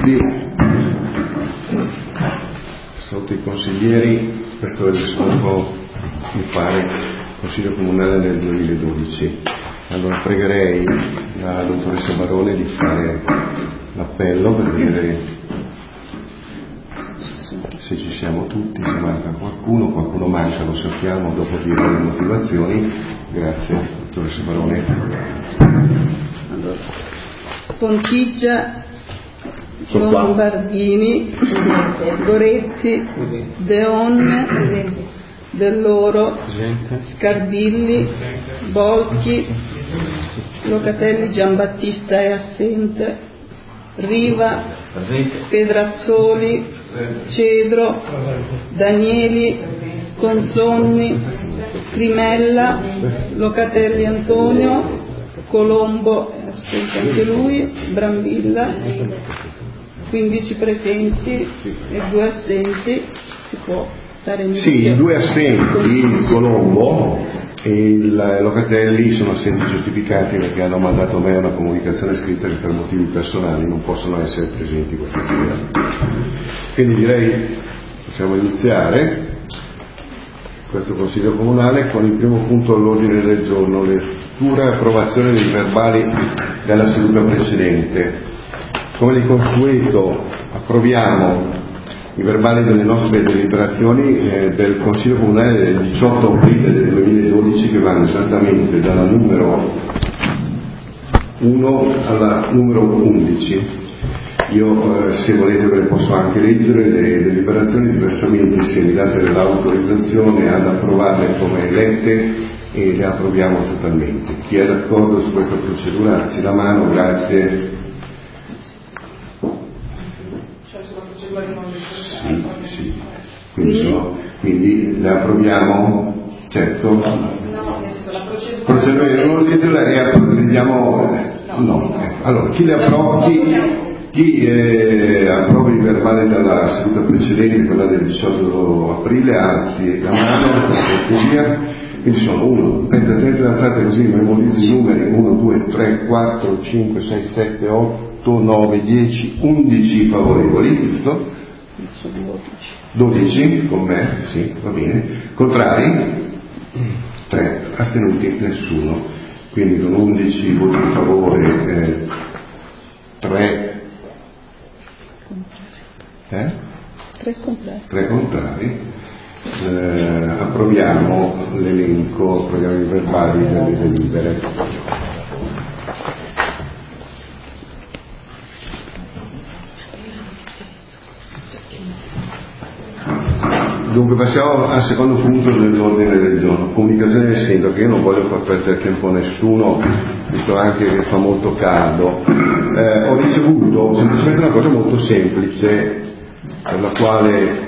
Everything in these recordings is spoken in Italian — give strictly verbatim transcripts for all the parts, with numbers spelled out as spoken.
tutti. Sotto i consiglieri, questo è il scopo, mi pare, Consiglio Comunale del duemiladodici. Allora pregherei la dottoressa Barone di fare l'appello per vedere se ci siamo tutti, se manca qualcuno, qualcuno manca, lo sappiamo, dopo dire le motivazioni. Grazie, dottoressa Barone. Allora, Pontigia, Lombardini, Goretti, Deon, Dell'Oro, Scardilli, Bolchi, Locatelli Giambattista è assente, Riva, Pedrazzoli, Cedro, Danieli, Consonni, Crimella, Locatelli Antonio, Colombo è assente anche lui, Brambilla, quindici presenti e due assenti. Si può dare inizio? Sì, i due assenti, il Colombo e il Locatelli, sono assenti giustificati perché hanno mandato a me una comunicazione scritta che per motivi personali non possono essere presenti questa sera. Quindi direi possiamo iniziare questo Consiglio Comunale con il primo punto all'ordine del giorno, lettura e approvazione dei verbali della seduta precedente. Come di consueto approviamo i verbali delle nostre deliberazioni eh, del Consiglio Comunale del diciotto aprile del duemiladodici, che vanno esattamente dalla numero uno alla numero undici. Io eh, se volete ve le posso anche leggere le deliberazioni, diversamente se mi date l'autorizzazione ad approvarle come lette e le approviamo totalmente. Chi è d'accordo su questa procedura alzi la mano, grazie. Sì, sì. Quindi, sono, quindi le approviamo, certo. No, adesso la procedura non le vediamo. No, allora chi le approva, chi, chi eh, approva il verbale dalla seduta precedente, quella del diciotto aprile, alzi la mano per cortesia. Quindi sono uno, pentatezze alzate così, memorizzi i numeri uno, due, tre, quattro, cinque, sei, sette, otto, nove, dieci, undici favorevoli, giusto? dodici con me, sì, va bene. Contrari? tre, astenuti nessuno. Quindi con undici voti a favore, eh, tre eh? tre contrari. tre contrari. Eh, approviamo l'elenco, approviamo i verbali delle delibere. Dunque passiamo al secondo punto dell'ordine del giorno, comunicazione del sindaco. Io non voglio far perdere tempo a nessuno, visto anche che fa molto caldo. Eh, ho ricevuto semplicemente una cosa molto semplice, per la quale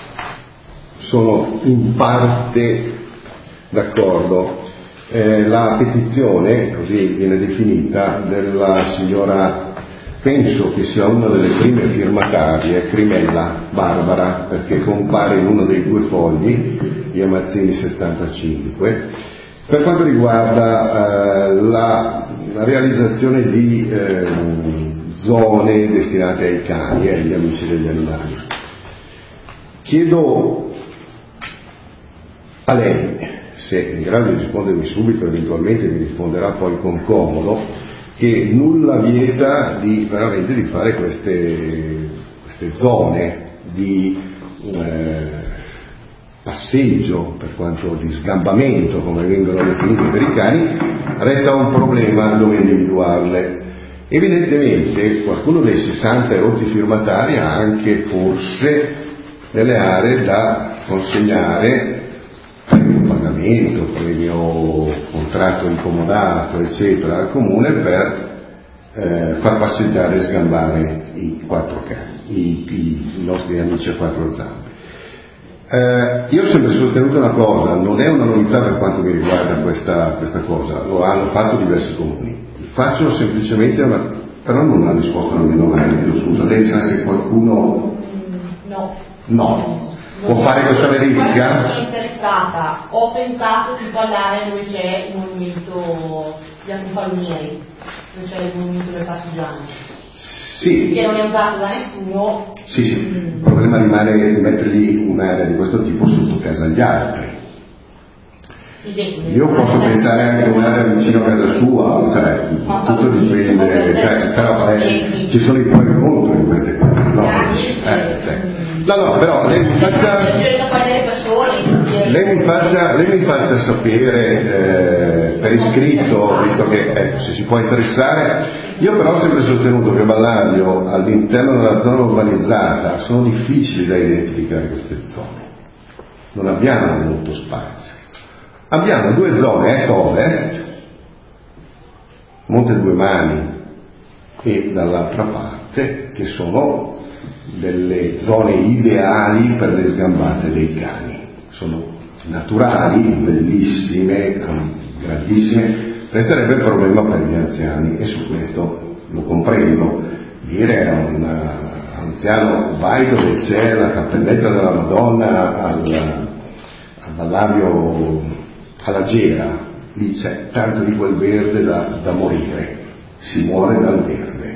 sono in parte d'accordo. Eh, la petizione, così viene definita, della signora, penso che sia una delle prime firmatarie, Crimella Barbara, perché compare in uno dei due fogli di Amazzini settantacinque, per quanto riguarda eh, la, la realizzazione di eh, zone destinate ai cani e agli amici degli animali. Chiedo a lei, se è in grado di rispondermi subito, eventualmente mi risponderà poi con comodo, che nulla vieta di veramente di fare queste, queste zone di eh, passeggio, per quanto di sgambamento, come vengono definite per i cani. Resta un problema dove individuarle. Evidentemente qualcuno dei sessanta e rotti firmatari ha anche forse delle aree da consegnare premio pagamento, premio contratto incomodato, eccetera, al comune per eh, far passeggiare e sgambare i quattro cani, i, i, i nostri amici a quattro zampe. Eh, io ho sempre sostenuto una cosa, non è una novità per quanto mi riguarda questa, questa cosa, lo hanno fatto diversi comuni. Faccio semplicemente una, però non ha risposto alla mia domanda, chiedo scusa. Lei sa se qualcuno... No. No. Può fare questa verifica? Sono interessata, ho pensato di parlare dove c'è il movimento Bianco Palmieri, dove c'è il movimento dei partigiani. Sì. Che non è usato da nessuno. Sì, sì. Il problema rimane di mettergli un'area di questo tipo sotto casa agli altri. Io posso pensare anche a un'area vicino a casa sua, cioè, tutto dipende, cioè, però eh, ci sono i pro e i contro in queste cose, no? Eh, cioè. No, no, però lei mi faccia, lei mi faccia, lei mi faccia sapere eh, per iscritto, visto che ecco, se si può interessare. Io però ho sempre sostenuto che Vallario all'interno della zona urbanizzata sono difficili da identificare queste zone, non abbiamo molto spazio. Abbiamo due zone, est-ovest, Monte Due Mani e dall'altra parte, che sono delle zone ideali per le sgambate dei cani. Sono naturali, bellissime, grandissime, resterebbe il problema per gli anziani e su questo lo comprendo. Dire a un anziano vai dove c'è la cappelletta della Madonna al, al Vallario, alla Gera, lì c'è tanto di quel verde da, da morire, si muore dal verde.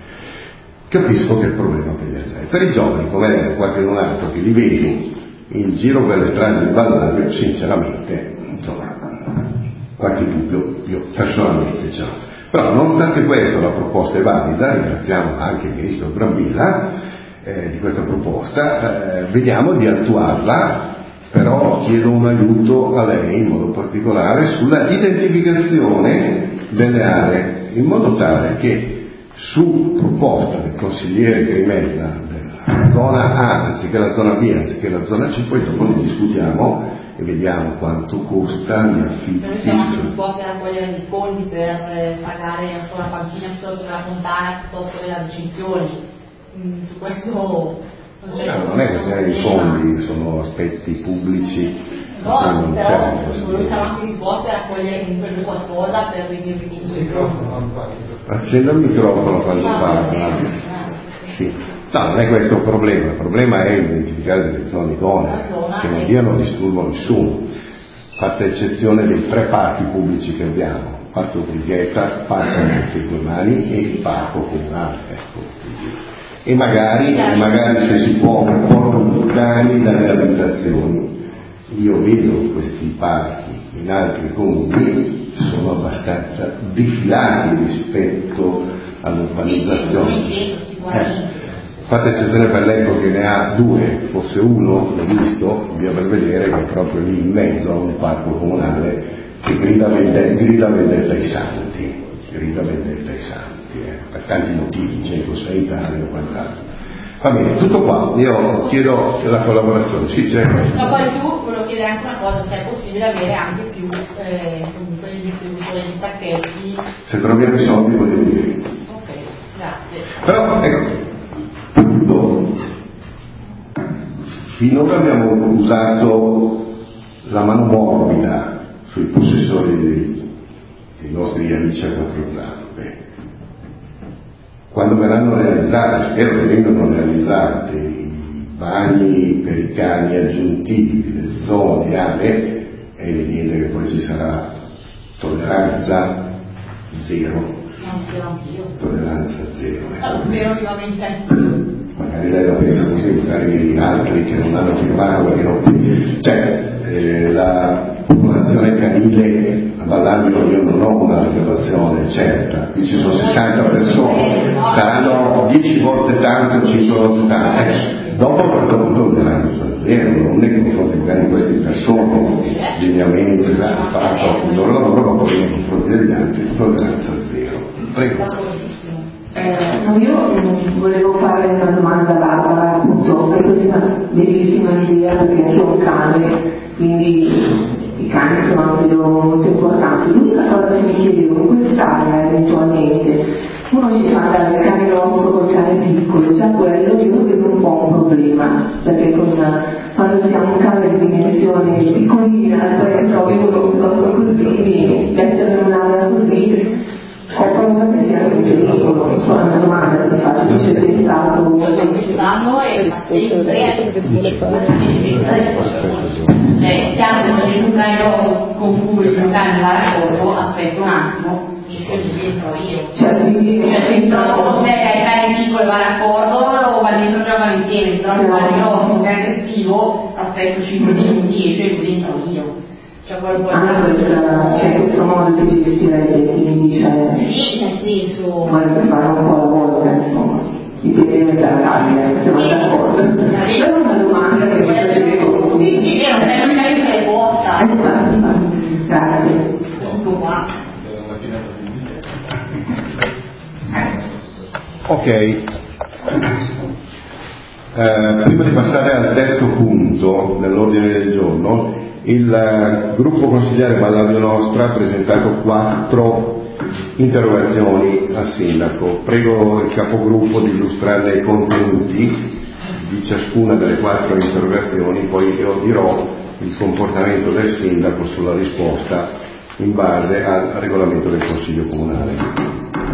Capisco che è il problema per gli anziani. Per i giovani, come lei o qualche altro che li vedi in giro per le strade del Vallario, sinceramente, insomma, qualche dubbio io personalmente ce l'ho. Però nonostante questo la proposta è valida, ringraziamo anche il ministro Brambilla eh, di questa proposta, eh, vediamo di attuarla. Però chiedo un aiuto a lei in modo particolare sulla identificazione delle aree, in modo tale che su proposta del consigliere Grimella della zona A anziché la zona B anziché la zona C, poi dopo ne discutiamo e vediamo quanto costa gli affitti. Noi siamo anche disposti a raccogliere i fondi per pagare una panchina piuttosto che la fontana, piuttosto che la recinzioni. Mm, su questo No, non è questione di fondi, sono aspetti pubblici. No, però noi siamo anche disposti a raccogliere comunque qualcosa per venire il accenda il microfono quando parla. Sì. No, non è questo il problema, il problema è identificare delle zone idonee che non diano disturbo a nessuno, fatta eccezione dei tre parchi pubblici che abbiamo, il parco Brigetta, il parco Monte Due Mani e il parco comunale, ecco. E magari, e magari se si può un po' lontani dalle abitazioni. Io vedo questi parchi in altri comuni sono abbastanza defilati rispetto all'urbanizzazione. Eh, fate eccezione per l'Ecco che ne ha due, fosse uno, l'ho visto, dobbiamo per vedere che è proprio lì in mezzo a un parco comunale che grida vendetta, grida vendetta ai santi, grida vendetta ai santi. Per tanti motivi, centro sanitario e quant'altro. Va bene, tutto qua, io chiedo la collaborazione. Sì, c'è. Ma poi più volevo chiedere anche una cosa, se è possibile avere anche più eh, comunque il distributore di sacchetti. Se troviamo i soldi voglio dire. Ok, grazie. Però ecco, tutto. Finora abbiamo usato la mano morbida sui possessori dei, dei nostri amici a quattro zampe. Quando verranno realizzati, spero che vengano realizzati i bagni per i cani aggiuntivi, le zone, aree, è evidente che poi ci sarà tolleranza zero. Non spero anch'io. Tolleranza zero. No, spero vivamente anch'io. Magari lei la pensa così, magari altri che non hanno firmato, perché non... Cioè, eh, la popolazione canile a Vallario io non ho una rilevazione certa, qui ci sono sessanta persone, saranno dieci volte tanto, cinque volte tanto. Eh, dopo per tolleranza zero, non nei confronti magari di queste persone, lineamenti, hanno fatto il loro lavoro, ma poi nei confronti degli altri, tolleranza zero. Prego. Eh, no, io volevo fare una domanda a Barbara, appunto, per questa bellissima idea, perché c'è un cane, quindi i cani sono anche molto importanti. L'unica cosa che mi chiedevo, in quest'area eventualmente, uno ci fa andare il cane grosso col cane piccolo, già quello io lo vedo un po' un problema, perché con, quando siamo in cane di dimensione piccolina, poi trovi uno piuttosto così, mettere in un'area così, qualcosa che sia un pericolo. Non so, è una domanda che faccio, c'è pensato quest'anno e sempre cioè chiaro che se c'è un cane con cui il cane va d'accordo, aspetta un attimo, quindi rientro io. Cioè, quindi Entrano con me che hai tre piccole va d'accordo o va dentro giocano insieme, se no se vado grosso che è festivo, aspetto cinque minuti e cioè dentro io. Cioè quello può essere. Ah, cioè questo modo si gestirei, quindi cioè. Sì, nel senso. Vuole fare un po' la volta, insomma. Dipende dalla carne, siamo d'accordo. Però una domanda che mi facevo. Sì, sì, è una tecnica che è posta. Grazie. Tutto qua. Ok, eh, prima di passare al terzo punto dell'ordine del giorno, il gruppo consigliare Vallario Nostra ha presentato quattro interrogazioni al sindaco. Prego il capogruppo di illustrare i contenuti di ciascuna delle quattro interrogazioni, poi io dirò il comportamento del sindaco sulla risposta in base al regolamento del Consiglio Comunale.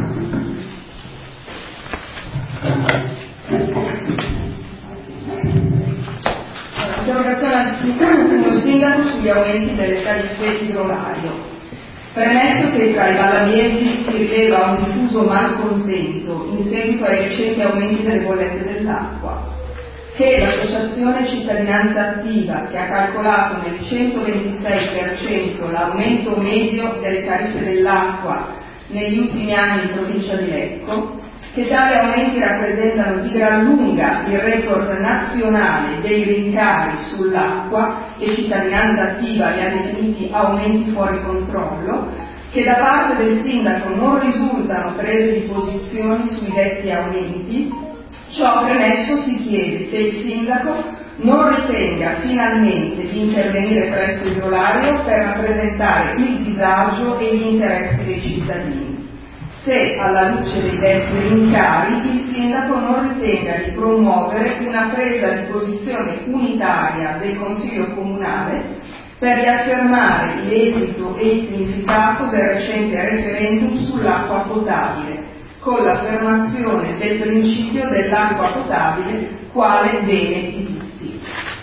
Interrogazione al signor sindaco sugli aumenti delle tariffe idrorario. Premesso che tra i valabiesi si rileva un diffuso malcontento in seguito ai recenti aumenti delle bollette dell'acqua, che l'associazione Cittadinanza Attiva, che ha calcolato nel centoventisei per cento l'aumento medio delle tariffe dell'acqua negli ultimi anni in provincia di Lecco, che tali aumenti rappresentano di gran lunga il record nazionale dei rincari sull'acqua e Cittadinanza Attiva li ha definiti aumenti fuori controllo, che da parte del sindaco non risultano prese di posizione sui detti aumenti. Ciò premesso, si chiede se il sindaco non ritenga finalmente di intervenire presso il Idrolario per rappresentare il disagio e gli interessi dei cittadini. Se, alla luce dei detti rincari, il sindaco non ritenga di promuovere una presa di posizione unitaria del Consiglio Comunale per riaffermare l'esito e il significato del recente referendum sull'acqua potabile, con l'affermazione del principio dell'acqua potabile quale bene di tutti.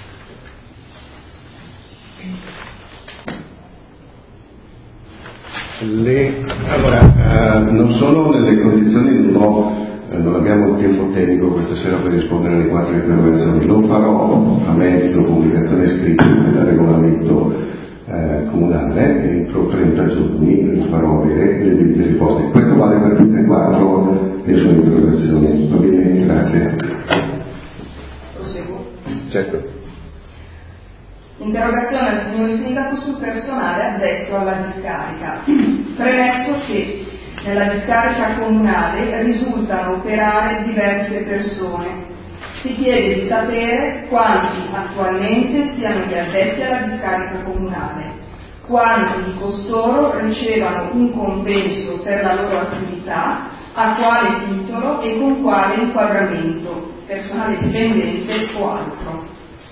Le, allora, eh, non sono nelle condizioni, non, ho, eh, non abbiamo il tempo tecnico questa sera per rispondere alle quattro interrogazioni, lo farò a mezzo pubblicazione scritta del regolamento eh, comunale, entro trenta giorni farò avere le debite risposte. Questo vale per tutte e quattro le sue interrogazioni. Va bene? Grazie. Proseguo. Certo. Interrogazione al signor sindaco sul personale addetto alla discarica. Premesso che nella discarica comunale risultano operare diverse persone, si chiede di sapere quanti attualmente siano gli addetti alla discarica comunale, quanti di costoro ricevano un compenso per la loro attività, a quale titolo e con quale inquadramento, personale dipendente o altro.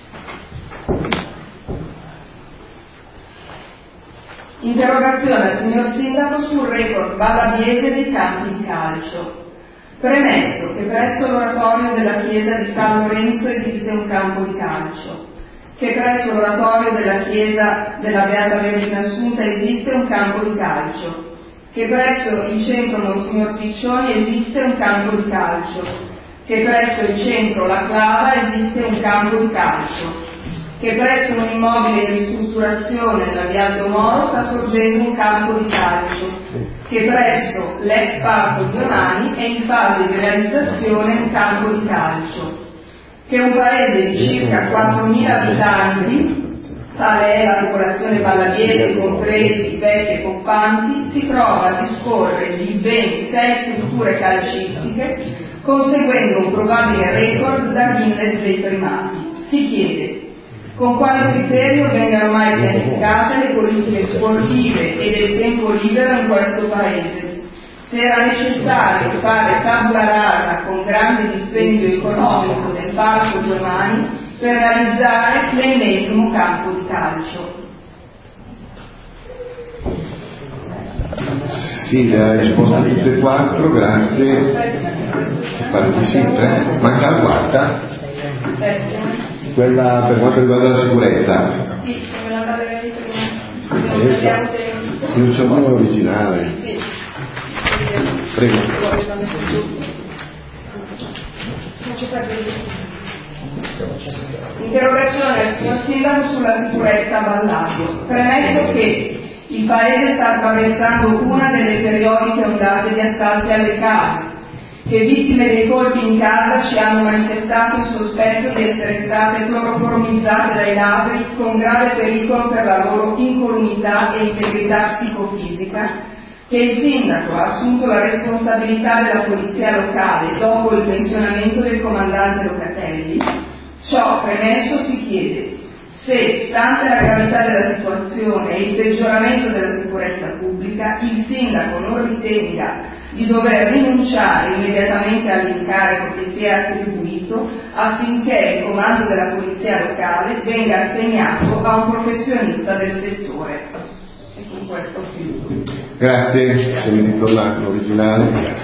Interrogazione al signor sindaco sul record valabiese dei campi di calcio. Premesso che presso l'oratorio della chiesa di San Lorenzo esiste un campo di calcio, che presso l'oratorio della chiesa della Beata Vergine Assunta esiste un campo di calcio, che presso il centro Monsignor Piccioni esiste un campo di calcio, che presso il centro La Clava esiste un campo di calcio, che presso un immobile in ristrutturazione nella via Aldo Moro sta sorgendo un campo di calcio, che presso l'ex parco di Orani è in fase di realizzazione un campo di calcio, che un paese di circa quattromila abitanti, tale è la popolazione vallabiese, compresi vecchi e poppanti, si trova a disporre di ben sei strutture calcistiche, conseguendo un probabile record da Guinness dei primati. Si chiede con quale criterio vengano mai pianificate le politiche sportive e del tempo libero in questo paese, se era necessario fare tabula rasa con grande dispendio economico del parco di Orani per realizzare l'ennesimo campo di calcio. Sì, le ha risposto tutte e quattro, grazie. Pare di sì, eh? Manca la quarta? Quella per quanto riguarda la sicurezza. Sì, come la date prima. Io c'ho uno originale. Sì. Prego. Interrogazione al signor Sindaco sulla sicurezza a Valladio. Premesso che il Paese sta attraversando una delle periodiche ondate di assalti alle case, che vittime dei colpi in casa ci hanno manifestato il sospetto di essere state cloroformizzate dai ladri con grave pericolo per la loro incolumità e integrità psicofisica, che il Sindaco ha assunto la responsabilità della polizia locale dopo il pensionamento del comandante Locatelli, ciò premesso si chiede se, stante la gravità della situazione e il peggioramento della sicurezza pubblica, il Sindaco non ritenga di dover rinunciare immediatamente all'incarico che si è attribuito affinché il comando della polizia locale venga assegnato a un professionista del settore. E con questo chiudo. Grazie, se mi ritorna l'originale.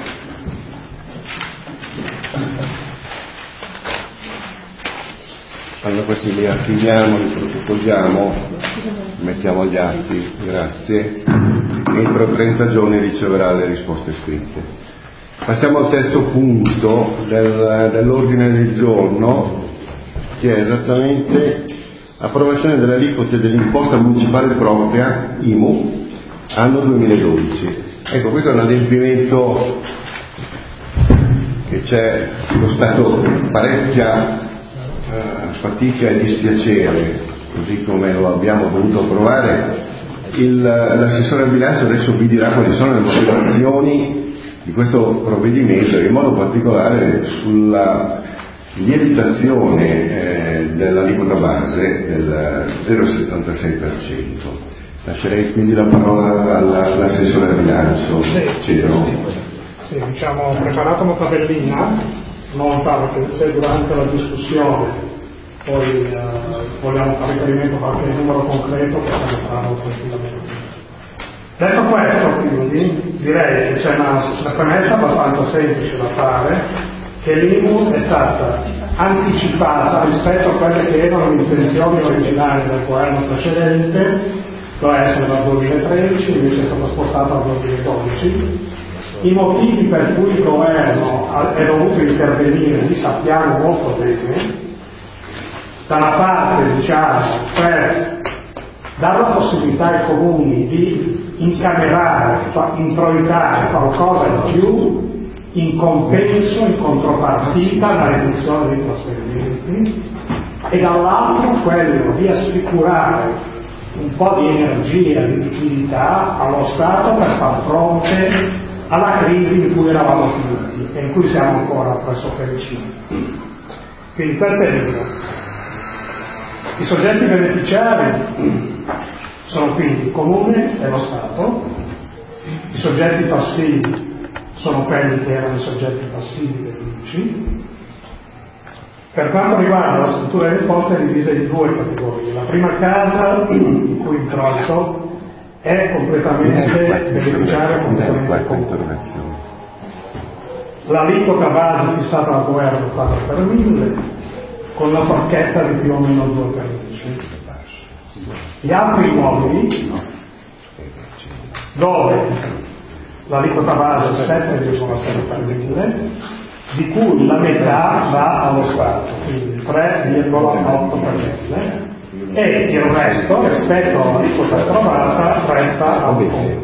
Allora questi li archiviamo, li protocolliamo, mettiamo agli atti, grazie. Entro trenta giorni riceverà le risposte scritte. Passiamo al terzo punto del, dell'ordine del giorno, che è esattamente approvazione delle aliquote dell'imposta municipale propria I M U anno duemiladodici. Ecco, questo è un adempimento che c'è costato parecchia eh, fatica e dispiacere, così come lo abbiamo dovuto approvare. Il, l'assessore al bilancio adesso vi dirà quali sono le motivazioni di questo provvedimento, in modo particolare sulla lievitazione eh, dell'aliquota base del zero virgola settantasei per cento. Lascerei quindi la parola all'assessore al bilancio. Sì, Ciro. sì, diciamo, ho preparato una tabellina, non perché se durante la discussione poi eh, vogliamo fare riferimento a qualche numero concreto, possiamo farlo tranquillamente. Detto questo, quindi, direi che c'è una, una premessa abbastanza semplice da fare, che l'I M U è stata anticipata rispetto a quelle che erano le intenzioni originali del governo precedente, cioè essere dal duemilatredici, invece è stata spostata al duemiladodici. I motivi per cui il governo è dovuto intervenire li sappiamo molto bene. Da una parte, diciamo, per dare la possibilità ai comuni di incamerare, introitare qualcosa di più in compenso, in contropartita alla riduzione dei trasferimenti, e dall'altro quello di assicurare un po' di energia, di liquidità allo Stato per far fronte alla crisi in cui eravamo finiti e in cui siamo ancora pressoché vicini. Quindi questo è il primo. I soggetti beneficiari sono quindi il Comune e lo Stato. I soggetti passivi sono quelli che erano i soggetti passivi dell'I N P C. Per quanto riguarda la struttura delle imposte è divisa in due categorie. La prima casa, in cui il introito è completamente beneficiario, completamente comune. L'aliquota base fissata dal governo quattro per mille, con una forchetta di più o meno due per mille. Gli altri immobili, dove l'aliquota base è sette virgola sei per mille, di cui la metà va allo Stato, quindi tre virgola otto per mille, e il resto, rispetto all'aliquota approvata, resta al Comune.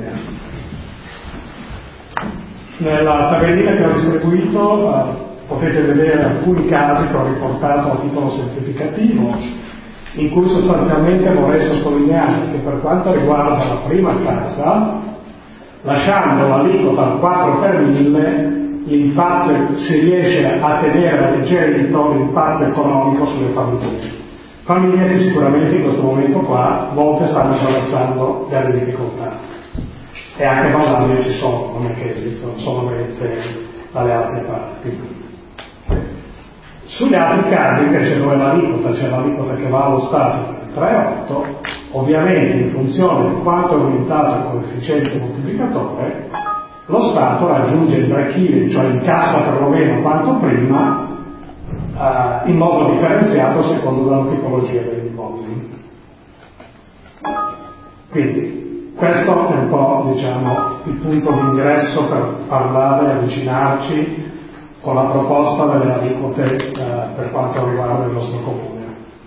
Nella tabellina che ho distribuito eh, potete vedere alcuni casi che ho riportato a titolo semplificativo, in cui sostanzialmente vorrei sottolineare che per quanto riguarda la prima casa, lasciando l'aliquota al quattro per mille, l'impatto si riesce a tenere a leggero l'impatto economico sulle famiglie. Famiglie che sicuramente in questo momento qua molte stanno attraversando delle difficoltà. E anche Valladio ci sono, non è che esistono solamente dalle altre parti. Sugli altri casi invece dove l'aliquota, c'è l'aliquota che va allo Stato per tre virgola otto, ovviamente in funzione di quanto è aumentato il coefficiente moltiplicatore, lo Stato raggiunge il break-even, cioè incassa perlomeno quanto prima, eh, in modo differenziato secondo la tipologia degli immobili. Quindi Questo è un po', diciamo, il punto di ingresso per parlare e avvicinarci con la proposta delle aliquote eh, per quanto riguarda il nostro comune.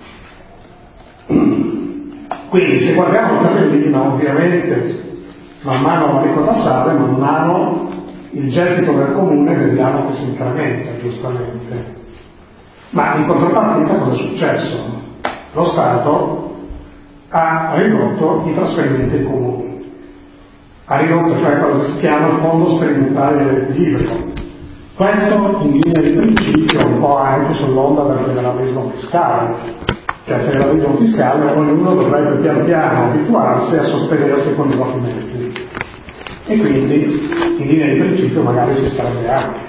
Quindi se guardiamo il tabellino, ovviamente man mano l'aliquota sale, man mano il gettito del comune vediamo che si incrementa, giustamente. Ma in contropartita cosa è successo? Lo Stato ha ridotto i trasferimenti ai comuni, ha ridotto cioè quello che si chiama il fondo sperimentale dell'equilibrio. Questo in linea di principio un po' anche sull'onda del federalismo fiscale, cioè il federalismo fiscale ognuno dovrebbe pian piano abituarsi a sostenersi con i propri mezzi e quindi in linea di principio magari ci sarebbe anche.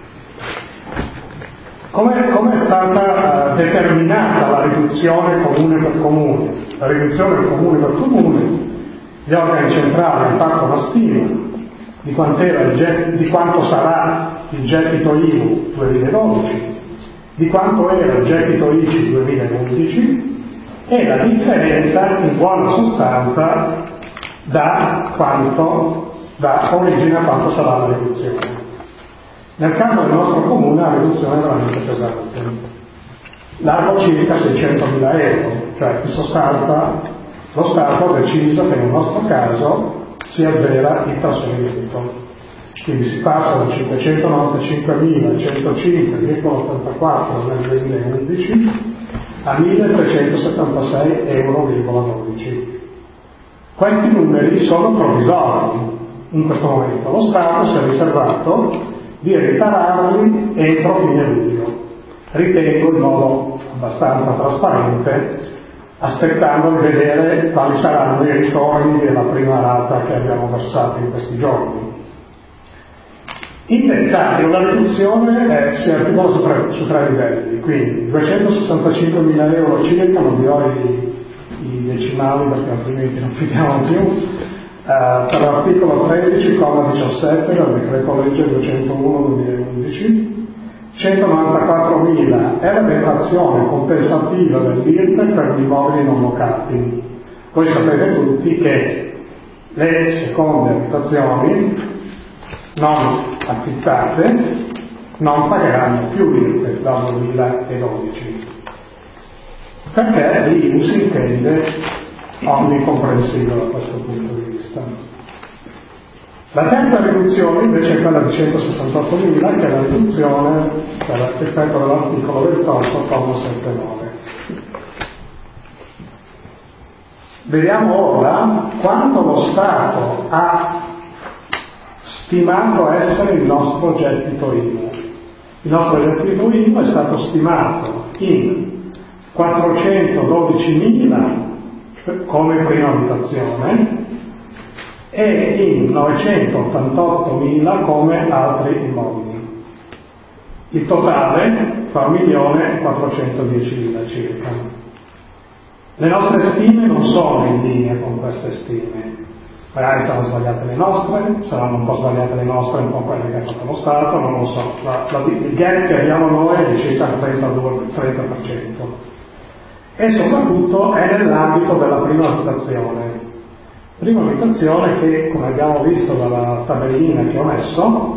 Come, come è stata uh, determinata la riduzione comune per comune? La riduzione comune per comune, gli organi centrali hanno fatto una stima di, quant'era il get, di quanto sarà il gettito I V U duemiladodici, di quanto era il gettito I C I duemilaundici e la differenza in buona sostanza da quanto, da origine a quanto sarà la riduzione. Nel caso del nostro comune la riduzione è veramente pesante, largo circa seicentomila euro, cioè in sostanza lo Stato ha deciso che nel nostro caso si azzera il trasferimento, quindi si passa da cinquecentonovantacinquemilacentocinque virgola ottantaquattro nel duemilaundici a milletrecentosettantasei virgola dodici euro. Questi numeri sono provvisori in questo momento, lo Stato si è riservato di ripararli entro fine luglio, ritengo in modo abbastanza trasparente, aspettando di vedere quali saranno i ritorni della prima rata che abbiamo versato in questi giorni. In dettaglio la riduzione eh, si articola su tre, su tre livelli, quindi duecentosessantacinquemila euro circa, non vi ho i, i decimali perché altrimenti non fidiamo più. Uh, per l'articolo tredici, comma diciassette del decreto legge duecentouno duemilaundici, centonovantaquattromila è la detrazione compensativa dell'I R P E F per gli immobili non locati. Voi sapete tutti che le seconde abitazioni non affittate non pagheranno più l'I R P E F dal duemiladodici, perché l'I V U si intende omnicomprensivo da questo punto di vista. La terza riduzione invece è quella di centosessantottomila, che è la riduzione per effetto dell'articolo ventotto, comma settantanove. Vediamo ora quanto lo Stato ha stimato essere il nostro gettito I V U. Il nostro gettito I V U è stato stimato in quattrocentododicimila come prima abitazione e in novecentottantottomila come altri immobili. Il totale fa un milione e quattrocentodiecimila circa. Le nostre stime non sono in linea con queste stime, magari saranno sbagliate le nostre, saranno un po' sbagliate le nostre, un po' quelle che ha fatto lo Stato, non lo so. La, la, il gap che abbiamo noi è di circa il trentadue trenta per cento. E soprattutto è nell'ambito della prima abitazione. Prima abitazione che, come abbiamo visto dalla tabellina che ho messo,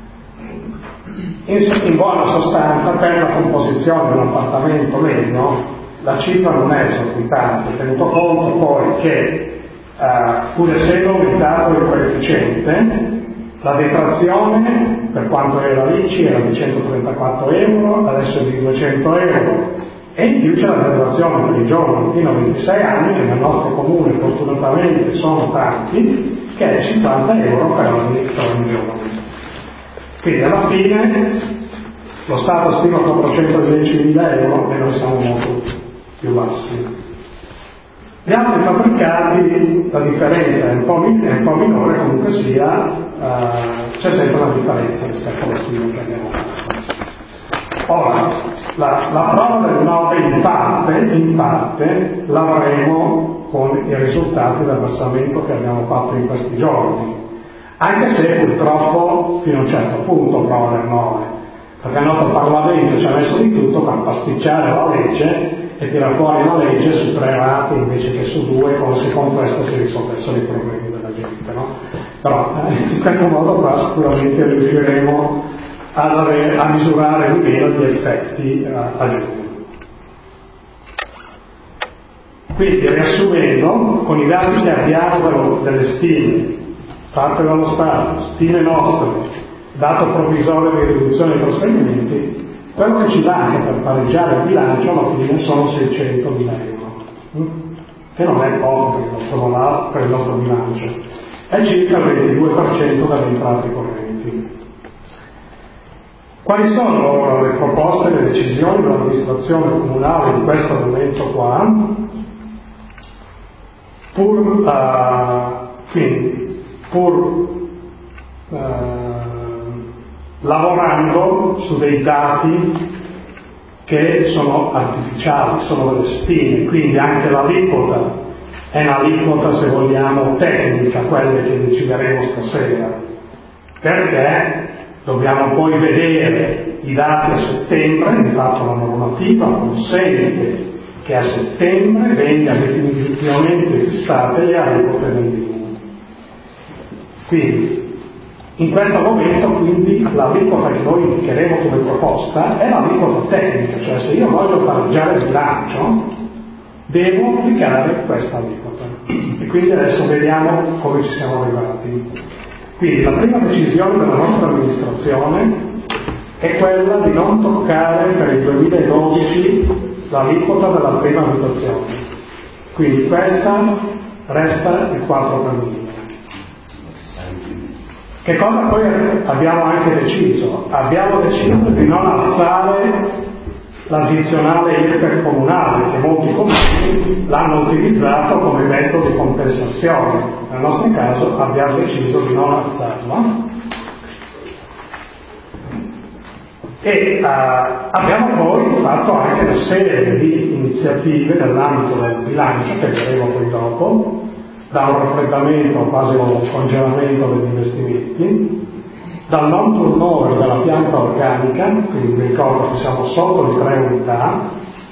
in, in buona sostanza per la composizione di un appartamento medio, la cifra non è esorbitante, tenuto conto poi che, uh, pur essendo aumentato il coefficiente, la detrazione, per quanto era l'I C I, era di centotrentaquattro euro, adesso è di duecento euro. E in più c'è la detrazione per i giovani fino a ventisei anni, che nel nostro comune fortunatamente sono tanti, che è cinquanta euro per ogni, per ogni giovane. Quindi alla fine lo Stato stima quattrocentodiecimila euro e noi siamo molto più bassi. Gli altri fabbricati la differenza è un po', è un po' minore, comunque sia, eh, c'è sempre una differenza rispetto allo stile che abbiamo fatto. Ora, la, la prova del nove in parte, in parte l'avremo con i risultati del versamento che abbiamo fatto in questi giorni, anche se purtroppo fino a un certo punto prova del nove, perché il nostro Parlamento ci ha messo di tutto per pasticciare la legge e tirare fuori la legge su tre rate invece che su due, come se con questo si risolvessero i problemi del ovviamente, no? Però eh, in questo modo qua sicuramente riusciremo ad avere, a misurare meno gli effetti eh, aggiuntivi. Quindi, riassumendo, con i dati che abbiamo delle stime fatte dallo Stato, stime nostre, dato provvisorio di riduzione dei trasferimenti, quello che ci manca per pareggiare il bilancio alla fine sono seicentomila euro, che non è poco per il nostro, per il nostro bilancio, è circa il ventidue per cento delle entrate correnti. Quali sono ora le proposte e le decisioni dell'amministrazione comunale in questo momento qua? Pur, uh, quindi, pur uh, lavorando su dei dati che sono artificiali, sono delle stime, quindi anche l'aliquota è un'aliquota, se vogliamo, tecnica, quelle che decideremo stasera, perché dobbiamo poi vedere i dati a settembre. Infatti la normativa consente che a settembre venga definitivamente fissate le aliquote nell'I M U. Quindi, in questo momento, quindi, l'aliquota che noi indicheremo come proposta è l'aliquota tecnica, cioè se io voglio pareggiare il bilancio, devo applicare questa aliquota. E quindi adesso vediamo come ci siamo arrivati. Quindi la prima decisione della nostra amministrazione è quella di non toccare per il duemiladodici l'aliquota della prima abitazione, quindi questa resta il quattro per mille. Che cosa poi abbiamo anche deciso? Abbiamo deciso di non alzare l'addizionale I R P E F comunale, che molti comuni l'hanno utilizzato come metodo di compensazione. Nel nostro caso abbiamo deciso di non alzarlo. E uh, abbiamo poi fatto anche una serie di iniziative nell'ambito del bilancio, che vedremo poi dopo, da un raffreddamento quasi a un congelamento degli investimenti, dal non turnover della pianta organica, quindi vi ricordo che siamo sotto di tre unità,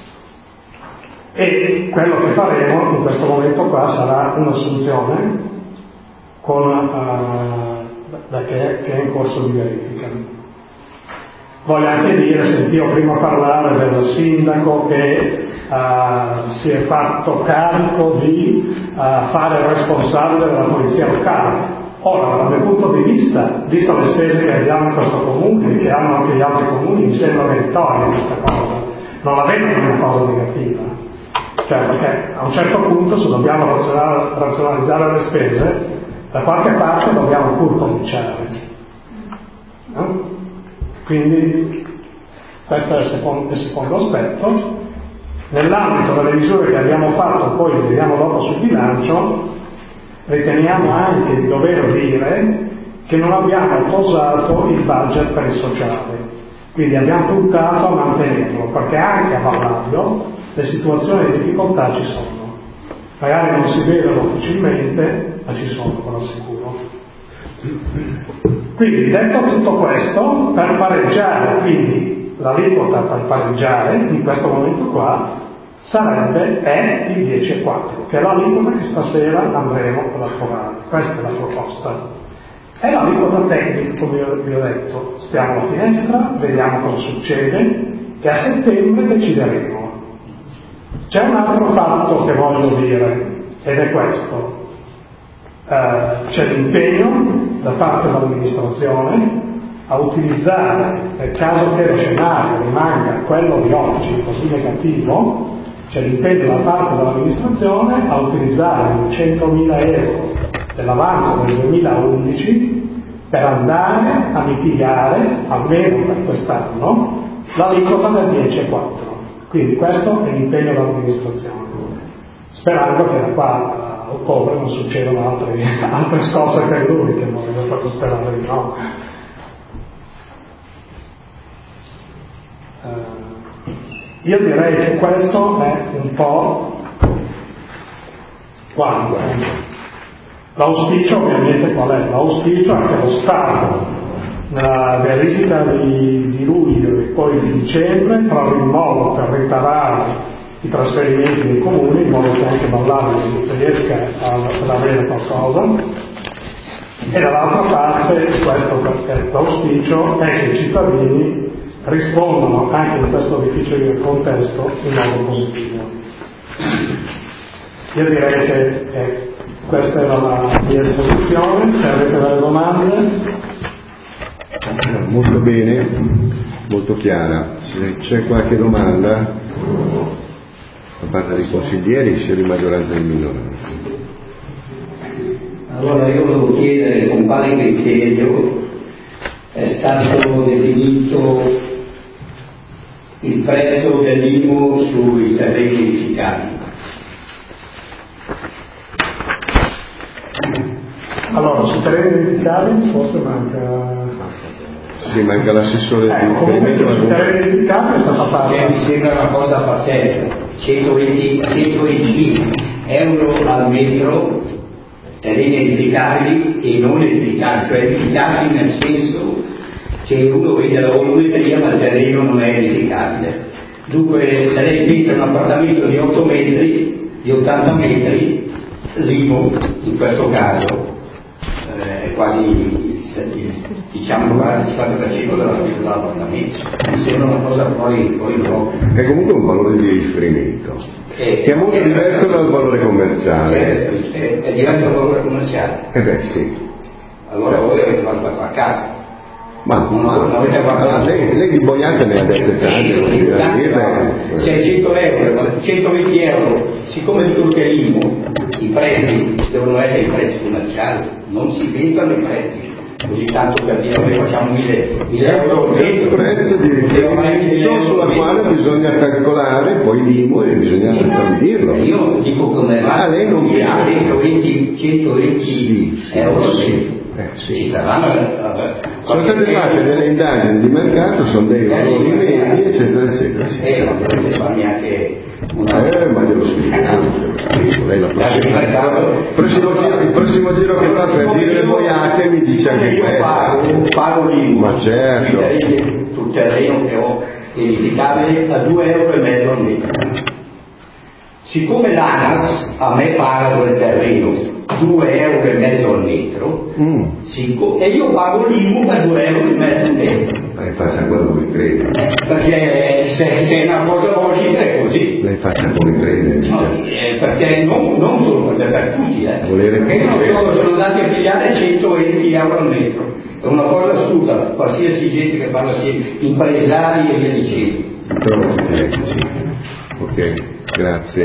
e quello che faremo in questo momento qua sarà un'assunzione con, uh, da che, che è in corso di verifica. Voglio anche dire, sentivo prima parlare del sindaco che uh, si è fatto carico di uh, fare responsabile della polizia locale. Ora, dal mio punto di vista, visto le spese che abbiamo in questo comune e che hanno anche gli altri comuni, mi sembra meritoria questa cosa. Non la vedo come una cosa negativa. Cioè, perché a un certo punto, se dobbiamo razionalizzare le spese, da qualche parte dobbiamo pur cominciare. No? Quindi questo è il secondo, il secondo aspetto. Nell'ambito delle misure che abbiamo fatto, poi le vediamo dopo sul bilancio, riteniamo anche di dover dire che non abbiamo posato il budget per il sociale, quindi abbiamo puntato a mantenerlo, perché anche a Vallaio le situazioni di difficoltà ci sono, magari non si vedono facilmente, ma ci sono, ve lo assicuro. Quindi, detto tutto questo, per pareggiare, quindi l'aliquota per pareggiare in questo momento qua sarebbe è il dieci virgola quattro, che è l'aliquota che stasera andremo ad approvare. Questa è la proposta. È l'aliquota tecnica, come vi ho detto. Stiamo alla finestra, vediamo cosa succede e a settembre decideremo. C'è un altro fatto che voglio dire, ed è questo. Uh, c'è l'impegno da parte dell'amministrazione a utilizzare, nel caso che lo scenario rimanga quello di oggi così negativo, c'è l'impegno da parte dell'amministrazione a utilizzare i centomila euro dell'avanzo del duemilaundici per andare a mitigare, almeno per quest'anno, l'aliquota del dieci virgola quattro. Quindi questo è l'impegno dell'amministrazione, sperando che da qua a ottobre non succedano altre, altre scosse per lui, che non voglio proprio sperare di no. Uh, io direi che questo è un po' quando. L'auspicio ovviamente qual è? L'auspicio è che lo Stato, nella verifica di, di luglio e poi di dicembre, trovi il modo per riparare i trasferimenti dei comuni, in modo che anche Vallaio riesca ad avere qualcosa, E dall'altra parte questo perché l'auspicio è che i cittadini rispondano anche in questo difficile contesto in modo positivo. Io direi che eh, questa era la mia esposizione, se avete delle domande. Molto bene, molto chiara. Se c'è qualche domanda da parte dei consiglieri, sia di maggioranza che di minoranza. Allora io volevo chiedere con quale criterio è stato definito il prezzo dell'I M U sui terreni edificati. Allora, sui terreni edificati forse manca... Sì, manca l'assessore di ecco, comunque sui terreni edificati è stata fatta... Che mi sembra una cosa pazzesca, centoventi euro al metro terreni edificabili e non edificabili, cioè edificabili nel senso che uno vede la volumetria ma il terreno non è edificabile. Dunque se lei pensa a un appartamento di otto metri, di ottanta metri, l'I M U in questo caso eh, è quasi diciamo quasi il cinquanta per cento della spesa dell'appartamento. Mi sembra una cosa poi poi troppo. È comunque un valore di riferimento Eh, che è molto diverso dal valore commerciale. È, è, è diverso dal valore commerciale. Eh beh sì. Allora voi avete fatto a casa. Ma non, non avete guardato. Lei, lei di boiate ne ha dette tante. seicento euro, centoventi euro, siccome dicono che l'I M U, i prezzi devono essere i prezzi commerciali, non si vendono i prezzi. Così tanto per dire noi facciamo mille euro è il prezzo di riferimento sulla quale bisogna calcolare poi l'I M U e bisogna stabilirlo. Io dico come va, ah, lei non piace centoventi sì, euro sì. Eh, sì. Ci saranno sono state fatte delle indagini di mercato, sono dei valori medi eccetera eccetera sì. E non potete farmi anche una eh, ma glielo spieghiamo lei la prossima, il prossimo giro, il prossimo giro che fa per dire le boiate mi dice anche io pago, pago l'I M U ma certo sul terreno che ho edificabile a due euro e mezzo al metro. Siccome l'ANAS a me paga quel terreno due euro e mezzo al metro mm. sic- e io pago l'I M U per due euro e mezzo al metro. Lei faccia quello che crede. Eh, perché se, se è una cosa logica è così. Lei faccia come crede. No, eh, perché non, non solo per, per tutti, eh. Volere perché non sono, sono andati a pigliare centoventi euro al metro. È una cosa assurda, qualsiasi gente che parla sia impresari e via dicendo. Eh, sì. Ok, grazie.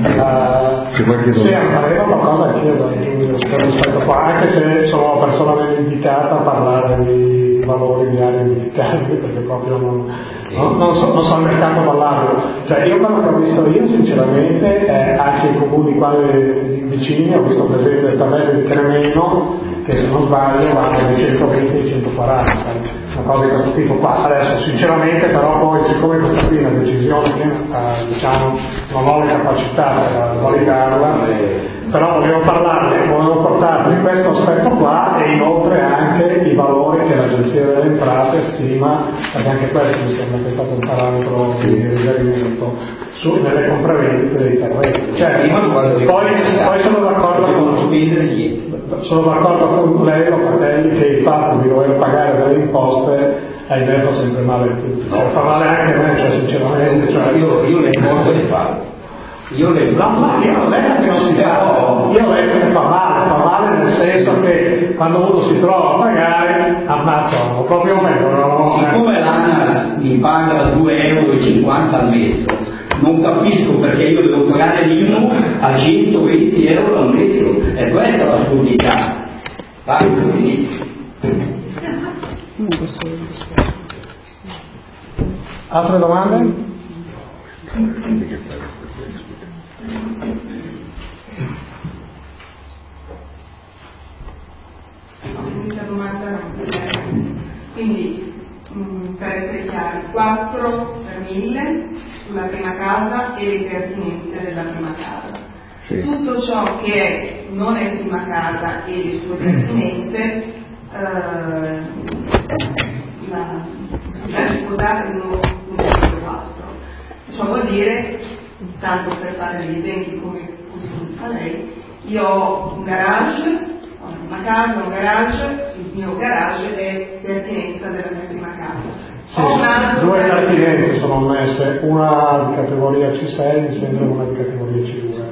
Uh, sì, faremo qualcosa anch'io rispetto qua, anche se sono personalmente indicata a parlare di valori di aree edificabili, perché proprio non, non, non, so, non so il mercato parlarlo. Cioè io quello che ho visto io sinceramente è anche i comuni qua vicini, ho visto per esempio il tabelle di Cremeno che se non sbaglio vanno dai centoventi ai centoquaranta, una cosa di questo tipo qua. Adesso sinceramente però poi siccome questa qui è una decisione che eh, diciamo non ho le capacità per validarla, però volevo parlarne, volevo portarvi questo aspetto qua e inoltre anche i valori che l'Agenzia delle Entrate stima, perché anche questo mi sembra che è stato un parametro di riferimento su, nelle compravendite dei terreni. Cioè, poi, poi sono d'accordo con sono d'accordo con lei, Locatelli, che il fatto di dover pagare delle imposte è il detto sempre male a tutti. No. Fa male anche a me, cioè sinceramente. Cioè, io, io le imposte le pago. Io le no, ma io non è che non si fa, io ho detto che fa male, fa male nel senso che quando uno si trova a pagare ammazzano, proprio meglio. No? Siccome l'ANAS mi paga due euro e cinquanta al metro, non capisco perché io devo pagare l'I M U a centoventi euro al metro, e questa è l'assurdità. Vai, finito. Altre domande? L'unica domanda non quindi mh, per essere chiari, quattro per mille sulla prima casa e le pertinenze della prima casa. Sì. Tutto ciò che è, non è prima casa e le sue pertinenze eh, la, la si può dare uno quattro. Ciò vuol dire, tanto per fare gli esempi come fa lei, io ho un garage, ho una casa, un garage, il mio garage è pertinenza della mia prima casa. Sì, sì. Due pertinenze sono messe, una di categoria C sei, mi sembra, una di categoria C due.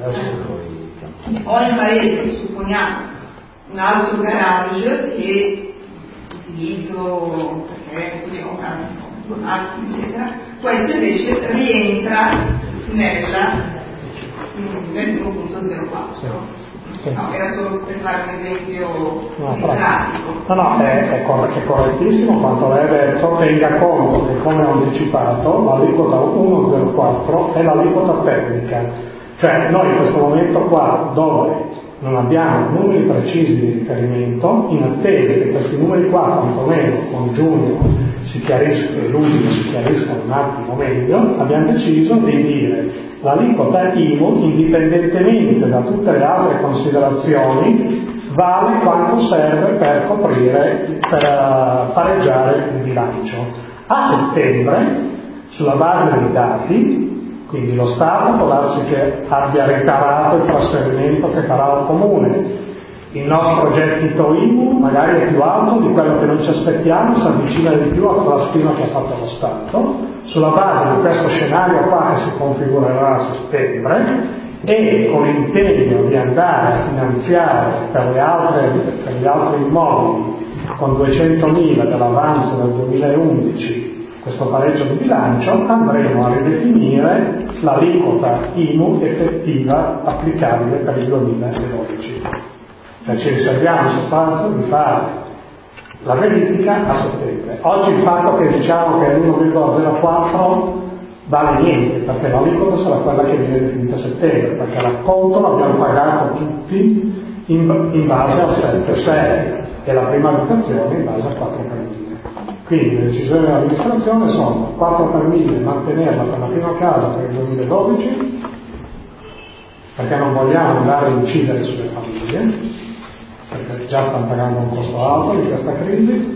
Ho in parete, supponiamo, un altro garage che utilizzo perché ho un altro, eccetera. Questo invece rientra nella, nel mio punto zero quattro. Sì. No, era solo per fare un esempio no, pratico. No, no, è, è, corre- è correttissimo quanto lei ha detto, tenga conto che, come ho anticipato, l'aliquota uno zero quattro è l'aliquota tecnica. Cioè noi in questo momento qua, dove non abbiamo numeri precisi di riferimento, in attesa che questi numeri qua, quantomeno con giugno si chiariscono e luglio si chiariscono un attimo meglio, abbiamo deciso di dire l'aliquota I M U, indipendentemente da tutte le altre considerazioni, vale quanto serve per coprire, per pareggiare il bilancio. A settembre, sulla base dei dati, quindi lo Stato può darsi che abbia ricavato il trasferimento che farà al Comune. Il nostro gettito I M U magari è più alto di quello che noi ci aspettiamo, si avvicina di più a quella stima che ha fatto lo Stato. Sulla base di questo scenario qua che si configurerà a settembre e con l'impegno di andare a finanziare per, le altre, per gli altri immobili con duecentomila dell'avanzo del duemilaundici questo pareggio di bilancio, andremo a ridefinire l'aliquota I M U effettiva applicabile per il duemiladodici. Cioè ci riserviamo in sostanza di fare la verifica a settembre. Oggi il fatto che diciamo che è l'uno virgola zero quattro vale niente, perché l'aliquota sarà quella che viene definita a settembre, perché l'acconto l'abbiamo pagato tutti in, in base al sette virgola sei e la prima abitazione in base a quattro per mille. Quindi le decisioni dell'amministrazione sono quattro per mille mantenerla per la prima casa per il duemiladodici, perché non vogliamo andare a incidere sulle famiglie, perché già stanno pagando un costo alto di questa crisi.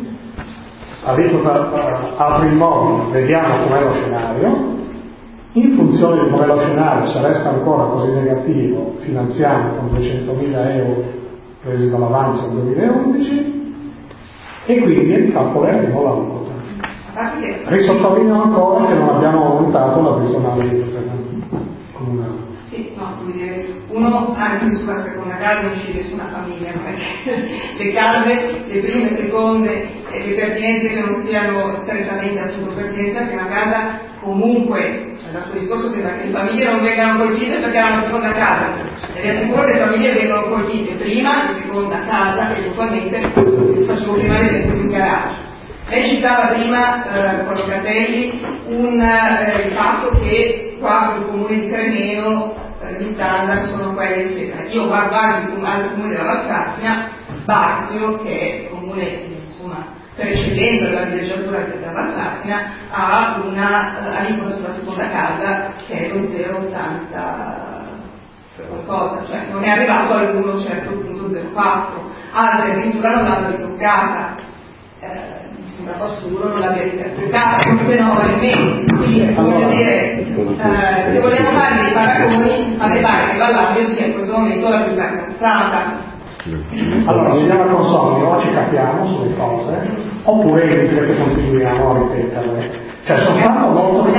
Aliquota altri immobili, vediamo com'è lo scenario. In funzione di com'è lo scenario, se resta ancora così negativo, finanziamo con duecentomila euro presi dall'avanzo del duemilaundici e quindi ricalcoleremo l'aliquota. Risottolineo ancora che non abbiamo aumentato la personale comunale. Sì, no, quindi uno anche sulla seconda casa incide su una famiglia, perché le case, le prime, seconde e le pertinenze che non siano strettamente a tutto pertinenza, perché una casa comunque, cioè dal suo discorso sembra che le famiglie non vengano colpite perché hanno una seconda casa, e le assicuro che le famiglie vengono colpite prima e seconda casa, e usualmente facevo prima l'esempio di un garage. Lei citava prima, eh, con Locatelli, un, eh, il fatto che qua il comune di Cremeno eh, gli standard sono quelli, eccetera. Io guardo anche al comune della Valsassina, Barzio, che è il comune, insomma, precedente alla villeggiatura della Valsassina, ha una uh, aliquota sulla seconda casa che è lo zero virgola ottanta qualcosa, cioè non è arrivato all'uno certo punto zero quattro, altre addirittura non l'hanno ritoccata. Eh, mi sembra oscuro non l'abbia ritoccata, forse no, vale meno. Quindi voglio dire, eh, se vogliamo fare dei paragoni, a me pare che Vallaggio sia in questo momento la più cazzata. Allora, signora Consolini, o ci capiamo sulle cose, oppure è inutile che continuiamo a ripeterle. Cioè, sono stato molto...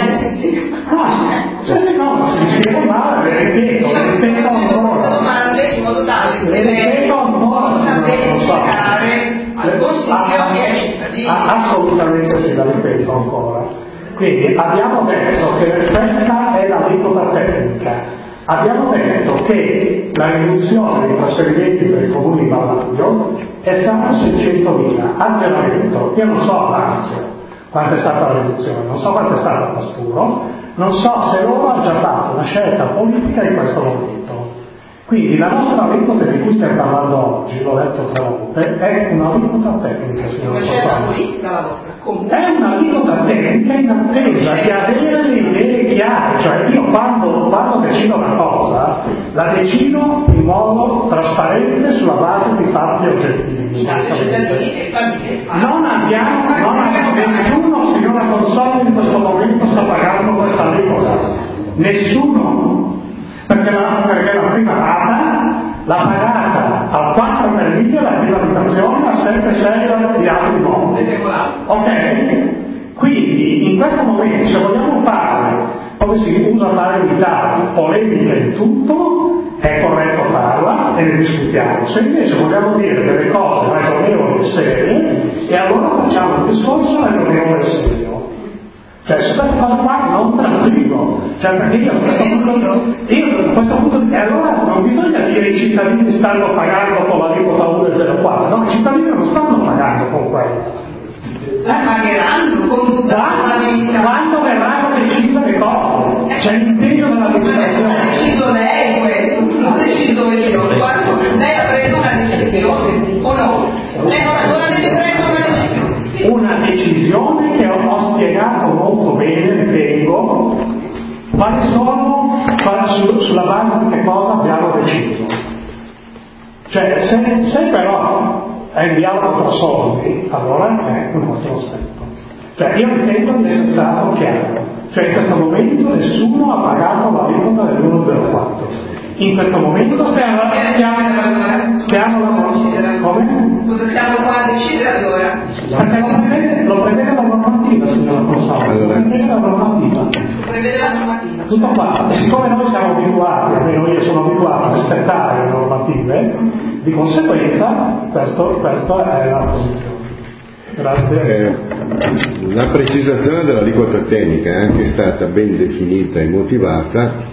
No, cioè, no, ma se mi spiego male, le ripeto, le ripeto ancora. Domande in modo tale che le ripeto ancora, sapere spiegare al Consiglio e ai cittadini. Assolutamente sì, la ripeto ancora. Quindi abbiamo detto che questa è l'aliquota tecnica. Abbiamo detto che la riduzione dei trasferimenti per i comuni di Vallaggio è stata seicentomila, azzeramento. Io non so all'Anzio quanto è stata la riduzione, non so quanto è stata a Pasturo, non so se loro hanno già fatto una scelta politica in questo momento. Quindi la nostra aliquota di cui stiamo parlando oggi, l'ho detto tre volte, è un'aliquota tecnica, signora Consolini. È un'aliquota tecnica in attesa di avere le idee chiare, cioè io quando, quando decido una cosa, la decido in modo trasparente sulla base di fatti oggettivi. Non abbiamo, non abbiamo, nessuno, signora Consolini, in questo momento sta pagando questa aliquota. Nessuno. Perché la, perché la prima rata l'ha pagata al quattro meraviglie la privatizzazione ha sempre serie di altri modi. Ok? Quindi in questo momento, se vogliamo fare, come si usa fare in Italia, polemica in tutto, è corretto farla e ne discutiamo. Se invece vogliamo dire delle cose ragionevoli e serie, e allora facciamo un discorso ragionevole e serio. Cioè, su questa cosa qua non transigo, cioè perché io a questo punto, io a questo punto, e allora non bisogna dire i cittadini stanno pagando con l'aliquota uno virgola zero quattro, no, i cittadini non stanno pagando con quello. La pagheranno con tutta la vita. Quando verranno decise le cose, c'è l'impegno della legislazione. Ha deciso lei questo, non l'ho deciso io. Guarda, lei ha preso una decisione, o no? Lei non avete preso una decisione? Una decisione che ho spiegato molto bene, vengo, quali sono, quali su, sulla base di che cosa abbiamo deciso. Cioè, se, se però è il dialogo tra soldi, allora è un altro aspetto. Cioè, io ritengo di essere stato chiaro. Cioè, in questo momento nessuno ha pagato la l'aliquota dell'uno virgola zero quattro. In questo momento stiamo stiamo stiamo lavorando. Come? Cosa stiamo qua a decidere allora? Perché lo prevede, lo prevede la normativa, signora Consola, lo prevede la normativa. Lo prevede la normativa. Tutto qua. Siccome noi siamo abituati, almeno io sono abituato a rispettare le normative, di conseguenza questo, questa è la posizione. Grazie. Eh, la precisazione dell'aliquota tecnica è anche stata ben definita e motivata.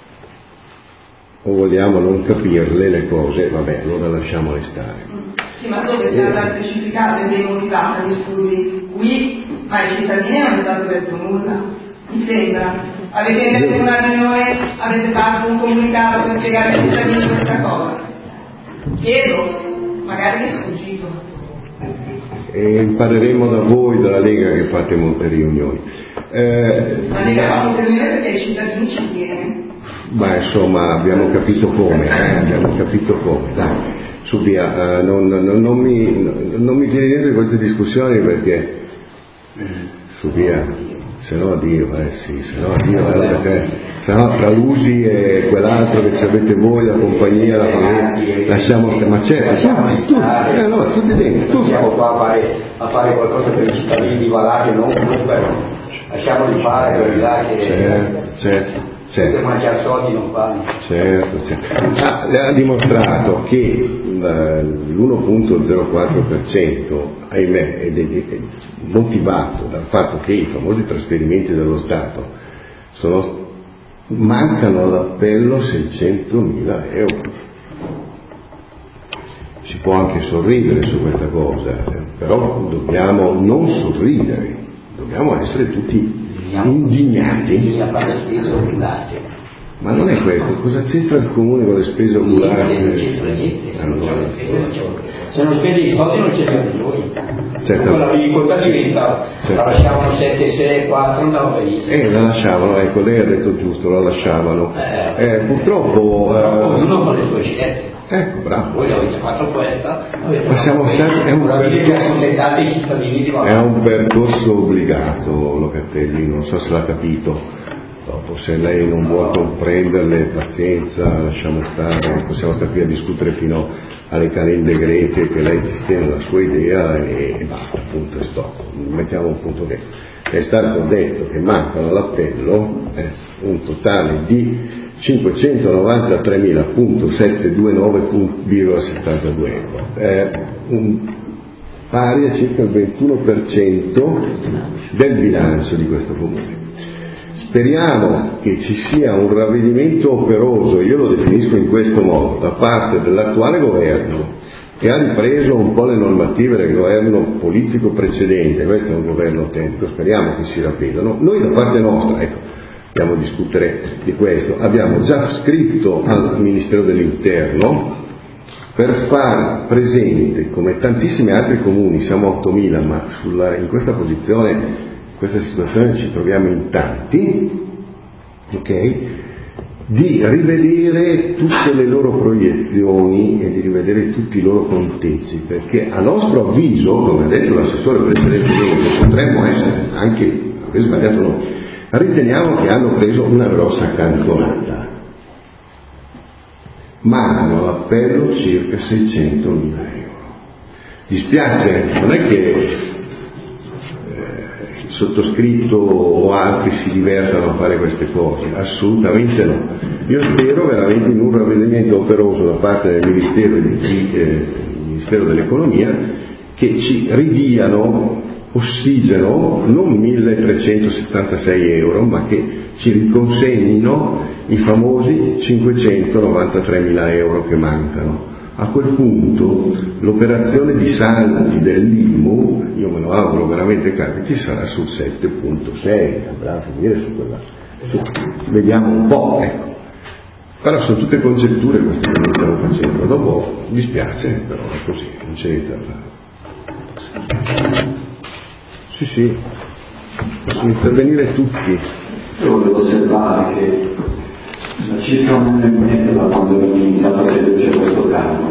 O vogliamo non capirle le cose, vabbè, allora lasciamole stare. Sì, ma dove è stata specificata e demotivata? Mi scusi, qui ai cittadini non è stato detto nulla, mi sembra. Avete detto una riunione, avete fatto un comunicato per spiegare ai cittadini questa cosa? Chiedo, magari mi è sfuggito. E impareremo da voi, dalla Lega, che fate molte riunioni. Eh, La Lega fa molte riunioni perché i cittadini ci tiene. Ma insomma abbiamo capito come, eh? abbiamo capito come, dai, su via, uh, non, non, non, mi, non mi tieni dentro queste discussioni perché, su via, se no addio, eh sì, se no addio, eh, perché, se no tra l'Usi e quell'altro che ci avete voi, la compagnia, la famiglia, lasciamo, ma certo, tutti, tutti, eh, allora, tutti dentro, tutti. Siamo qua a fare, a fare qualcosa per i cittadini di Valacchia, non comunque, lasciamoli fare per là che... Certo, certo. Certo. Per mangiare soldi non fanno. Certo, certo. Ah, ha dimostrato che l'uno virgola zero quattro per cento, ahimè, è, è motivato dal fatto che i famosi trasferimenti dello Stato sono, mancano all'appello seicentomila euro. Si può anche sorridere su questa cosa, però dobbiamo non sorridere, dobbiamo essere tutti indignati. Ma non è questo, cosa c'entra il comune con le spese oculari? Non c'entra niente, allora, se non spende i soldi non c'entra per noi. Certo. La difficoltà diventa, certo. La lasciavano sette sei quattro, andava benissimo. Eh, la lasciavano, ecco, lei ha detto giusto, la lasciavano. Eh, eh, purtroppo... Eh, ognuno con le sue scelte. Ecco, bravo. Voi avete fatto questa, avete ma siamo stati, è un percorso, i cittadini di è un percorso obbligato, Locatelli, non so se l'ha capito. Dopo, se lei non vuole comprenderle, pazienza, lasciamo stare, possiamo stare qui a discutere fino alle calende greche, che lei tiene la sua idea e, e basta, punto e stop. Mettiamo un punto dentro. È stato detto che mancano all'appello eh, un totale di cinquecentonovantatremila settecentovventinove virgola settantadue euro, eh, un, pari a circa il ventuno per cento del bilancio di questo comune. Speriamo che ci sia un ravvedimento operoso, io lo definisco in questo modo, da parte dell'attuale governo, che ha ripreso un po' le normative del governo politico precedente. Questo è un governo autentico, speriamo che si ravvedano. Noi da parte nostra, ecco, dobbiamo discutere di questo, abbiamo già scritto al Ministero dell'Interno per far presente, come tantissimi altri comuni, siamo ottomila, ma sulla, in questa posizione, in questa situazione ci troviamo in tanti, ok? Di rivedere tutte le loro proiezioni e di rivedere tutti i loro conteggi, perché a nostro avviso, come ha detto l'assessore precedentemente, potremmo essere anche, aver sbagliato noi, riteniamo che hanno preso una grossa cantonata. mancano all'appello circa seicentomila euro. Dispiace, non è che eh, il sottoscritto o altri si divertano a fare queste cose, assolutamente no. Io spero veramente in un ravvedimento operoso da parte del Ministero, di, eh, del Ministero dell'Economia, che ci ridiano ossigeno, non milletrecentosettantasei euro, ma che ci riconsegnino i famosi cinquecentonovantatremila euro che mancano. A quel punto l'operazione di saldi dell'I M U, io me lo auguro veramente capiti, sarà sul sette virgola sei, andrà a finire su quella, su, vediamo un po', ecco. Però sono tutte congetture queste che noi stiamo facendo, dopo mi dispiace, però è così, non c'è niente da fare. Sì, sì, possono intervenire tutti. Io volevo osservare che da circa un anno e mezzo da quando abbiamo iniziato a sedere questo caso,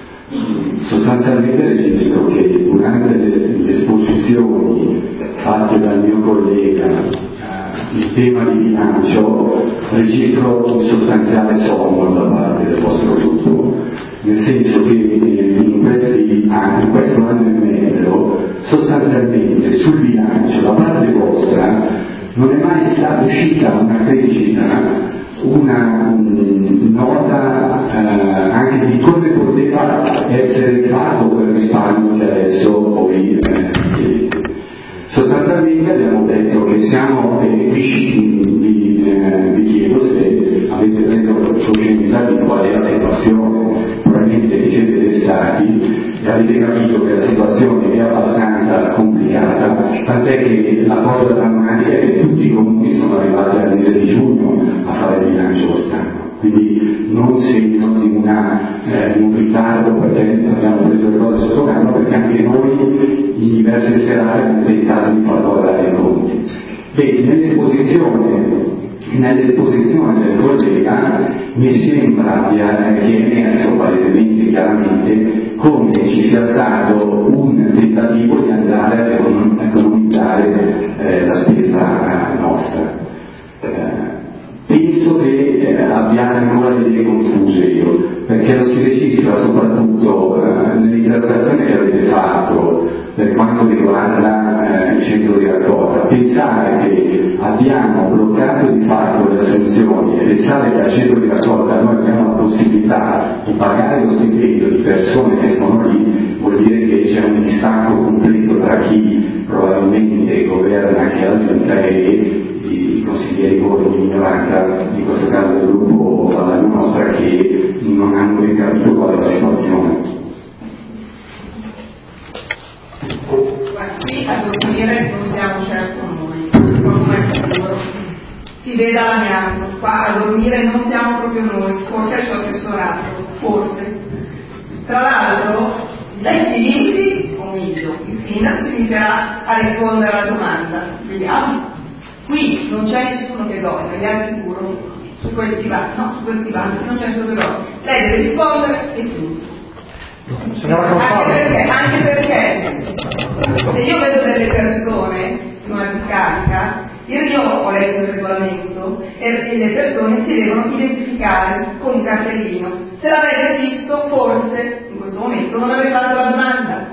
sostanzialmente registro che durante le, le esposizioni fatte dal mio collega eh, il tema di bilancio, registro un sostanziale sonno da parte del vostro gruppo, nel senso che in, questi anni, in questo anno e mezzo sostanzialmente sul bilancio da parte vostra non è mai stata uscita una crescita, una um, nota eh, anche di come poteva essere fatto quel risparmio che adesso voi eh, sostanzialmente abbiamo detto che siamo eh, vi, eh, vi chiedo se avete preso coscienza di qual è la situazione, probabilmente vi siete testati e avete capito che la situazione è abbastanza complicata, tant'è che la cosa drammatica è che tutti i comuni sono arrivati al mese di giugno a fare il bilancio quest'anno, quindi non segno di una, eh, un ritardo perché abbiamo preso le cose sotto mano, perché anche noi in diverse serate abbiamo tentato di far lavorare i conti. Beh, nell'esposizione Nell'esposizione del collega mi sembra che è emerso palesemente chiaramente come ci sia stato un tentativo di andare a economizzare eh, la spesa nostra. Eh, penso che eh, abbiate ancora le idee confuse io, perché lo si registra soprattutto eh, nell'interpretazione che avete fatto per quanto riguarda eh, il centro di raccolta. Pensare che abbiamo bloccato di fatto le assunzioni e pensare che al centro di raccolta noi abbiamo la possibilità di pagare lo stipendio di persone che sono lì, vuol dire che c'è un distacco completo tra chi probabilmente governa, che ha giunta, e i consiglieri voi di minoranza, in questo caso del gruppo alla nostra, che non hanno ben capito qual è la situazione. Qui a dormire non siamo certo noi, come è sicuro. Si vede l'amianto, qua a dormire non siamo proprio noi, forse il suo assessorato, forse. Tra l'altro, lei si limiti, o meglio, il sindaco si limiterà a rispondere alla domanda. Vediamo. Qui non c'è nessuno che dorme, vi assicuro, su questi banchi, no, su questi banchi non c'è nessuno che dorme. Lei deve rispondere e tutto. Anche perché, anche perché se io vedo delle persone in una discarica, io ho letto il regolamento e le persone si devono identificare con un cartellino. Se l'avete visto, forse in questo momento non avrei fatto la domanda.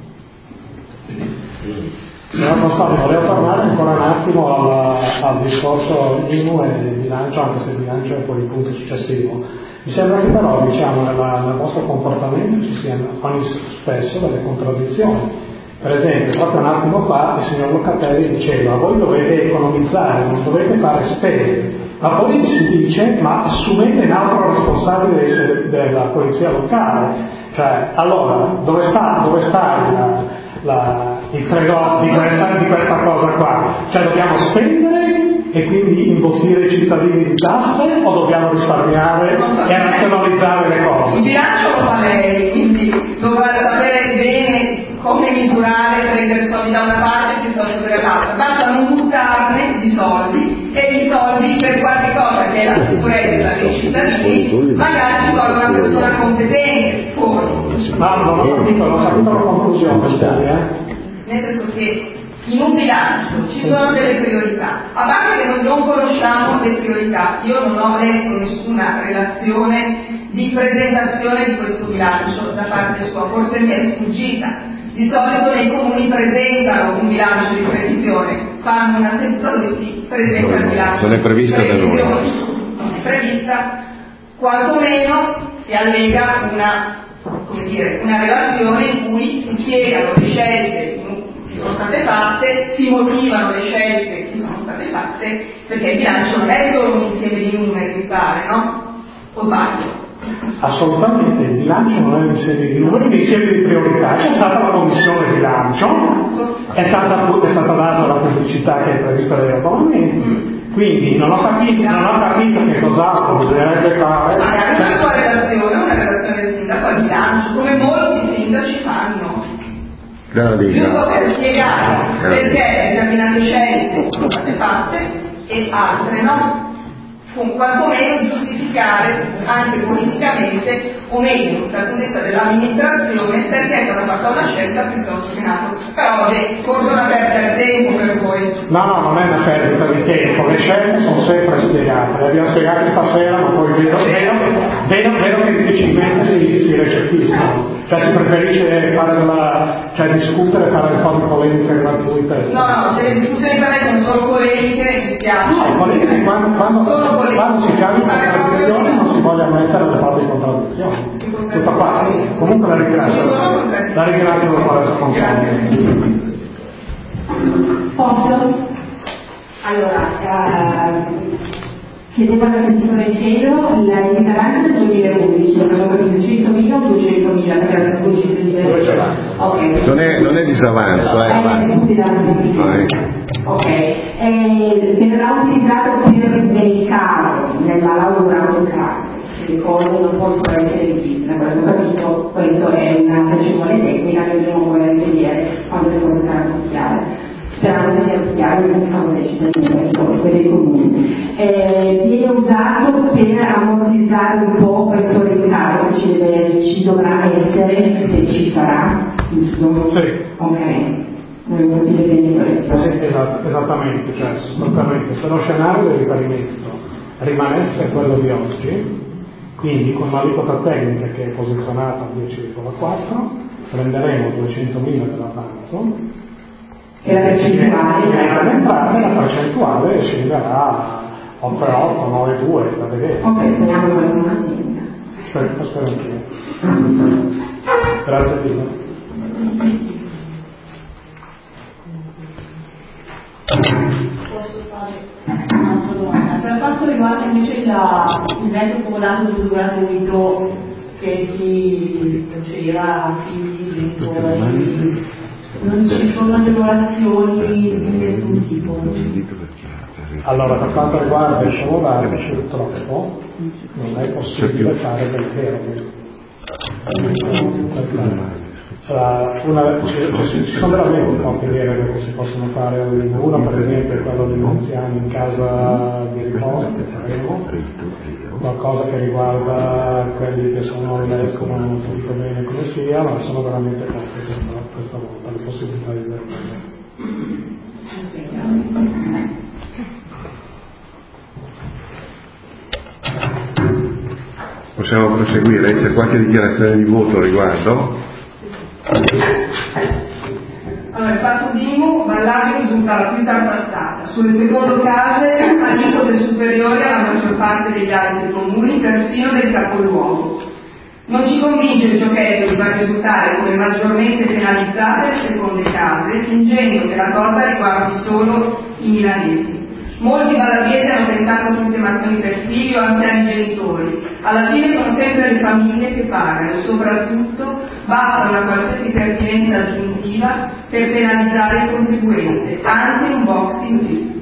Signor Constante, volevo tornare ancora un attimo al, al discorso I M U e il bilancio, anche se il bilancio è poi il punto successivo. Mi sembra che però, diciamo, nella, nel vostro comportamento ci siano spesso delle contraddizioni. Per esempio, proprio un attimo fa il signor Locatelli diceva: voi dovete economizzare, non dovete fare spese, ma poi si dice: ma assumete un altro responsabile della polizia locale. Cioè, allora, dove sta, dove sta la, la, il trade-off di questa, di questa cosa qua? Cioè, dobbiamo spendere e quindi imbottire i cittadini di tasse, o dobbiamo risparmiare e razionalizzare le cose? Il bilancio lo fa lei, quindi dovrà sapere bene come misurare, prendere soldi da una parte piuttosto che dall'altra. Basta non buttarne di soldi, e di soldi per qualche cosa che è la sicurezza dei cittadini, magari ci vuole una persona competente, forse. Ma non ho capito, non ho capito la conclusione, scusi, eh? Nel senso che in un bilancio ci sono delle priorità, a parte che noi non conosciamo le priorità. Io non ho letto nessuna relazione di presentazione di questo bilancio da parte sua, forse mi è sfuggita. Di solito nei comuni presentano un bilancio di previsione, fanno una seduta dove si presenta il bilancio. Non è prevista da noi. Non è prevista, quantomeno si allega una, come dire, una relazione in cui si spiegano le scelte che sono state fatte, si motivano le scelte che sono state fatte, perché il bilancio non è solo un insieme di numeri, mi pare, no? O sbaglio? Assolutamente, il bilancio non è un insieme di numeri, è un insieme di priorità. C'è stata la commissione bilancio, è stata, è stata data la pubblicità che è prevista dai regolamenti, quindi non ho capito, non ho capito che cos'altro bisognerebbe fare. Ma è anche una sua relazione, una relazione del sindaco al bilancio, come molti sindaci fanno. Giusto per spiegare perché determinate scelte sono state fatte e altre no, con quantomeno giustificare anche politicamente, o meglio dal punto di vista dell'amministrazione, perché è stata fatta una scelta piuttosto che un'altra. Però vabbè, forse una perdita di tempo per voi. No, no, non è una perdita di tempo, le scelte sono sempre spiegate, le abbiamo spiegate stasera, ma poi vedo, vedo, vedo, vedo che difficilmente si, si recepiscono, cioè si preferisce fare della, cioè discutere, fare un po' di polemiche gratuite. No, no, se le discussioni per me sono solo polemiche, mi spiace. No, polemiche, quando, quando, quando si chiama in contraddizione non si voglia mettere le proprie contraddizioni. Tutta qua. Comunque la ringrazio, la ringrazio per fare questo. Posso? Allora, eh, chiedevo alla Commissione Cielo la limitazione del duemilaundici, avevo capito centomila o duecentomila, perché erano due cifre diverse. Okay. Non è, non è disavanzo, eh, eh ok, eh, verrà utilizzato per nel caso, nella laurea in caso, le cose non possono essere riviste, avevo capito, questo è una percezione tecnica che dobbiamo voler vedere quando le cose saranno chiare. Sperando che sia chiaro nel caso dei cittadini e dei comuni. Eh, viene usato per ammortizzare un po' questo rincaro che ci, deve, ci dovrà essere, se ci sarà, giusto? Sì. Ok. Volevo capire bene questo. Sì, esatto, esattamente, cioè sostanzialmente se lo scenario di riferimento rimanesse quello di oggi, quindi con l'aliquota tecnica che è posizionata al dieci virgola quattro, prenderemo duecentomila dell'avanzo e la percentuale la percentuale scenderà a otto virgola otto, nove virgola due, da vedere. Ok, speriamo che questo non avvenga. Spero, spero anch'io. Grazie Pino. Posso fare un'altra domanda? Per quanto riguarda invece la, il metodo comodato di gratuito che si procedeva a figli, genitori, non ci sono agevolazioni di nessun tipo. Allora, per quanto riguarda il comodato, purtroppo non è possibile fare del fermo. Cioè, una, ci, ci sono veramente poche regole che si possono fare. Una per esempio è quella degli anziani in casa di riposo, che faremo, qualcosa che riguarda quelli che sono all'estero, non ho capito bene come sia, ma sono veramente poche questa, questa volta le possibilità di vedere. Possiamo proseguire? C'è qualche dichiarazione di voto al riguardo? Allora, il fatto di I M U, Vallario risulta la più tartassata. Sulle seconde case, aliquote superiori alla maggior parte degli altri comuni, persino del capoluogo. Non ci convince il giochetto di far risultare come maggiormente penalizzate le seconde case, fingendo che la cosa riguardi solo i milanesi. Molti valabiesi hanno tentato sistemazioni per figli o anziani genitori. Alla fine sono sempre le famiglie che pagano e soprattutto basta una qualsiasi pertinenza aggiuntiva per penalizzare il contribuente, anche un box in più.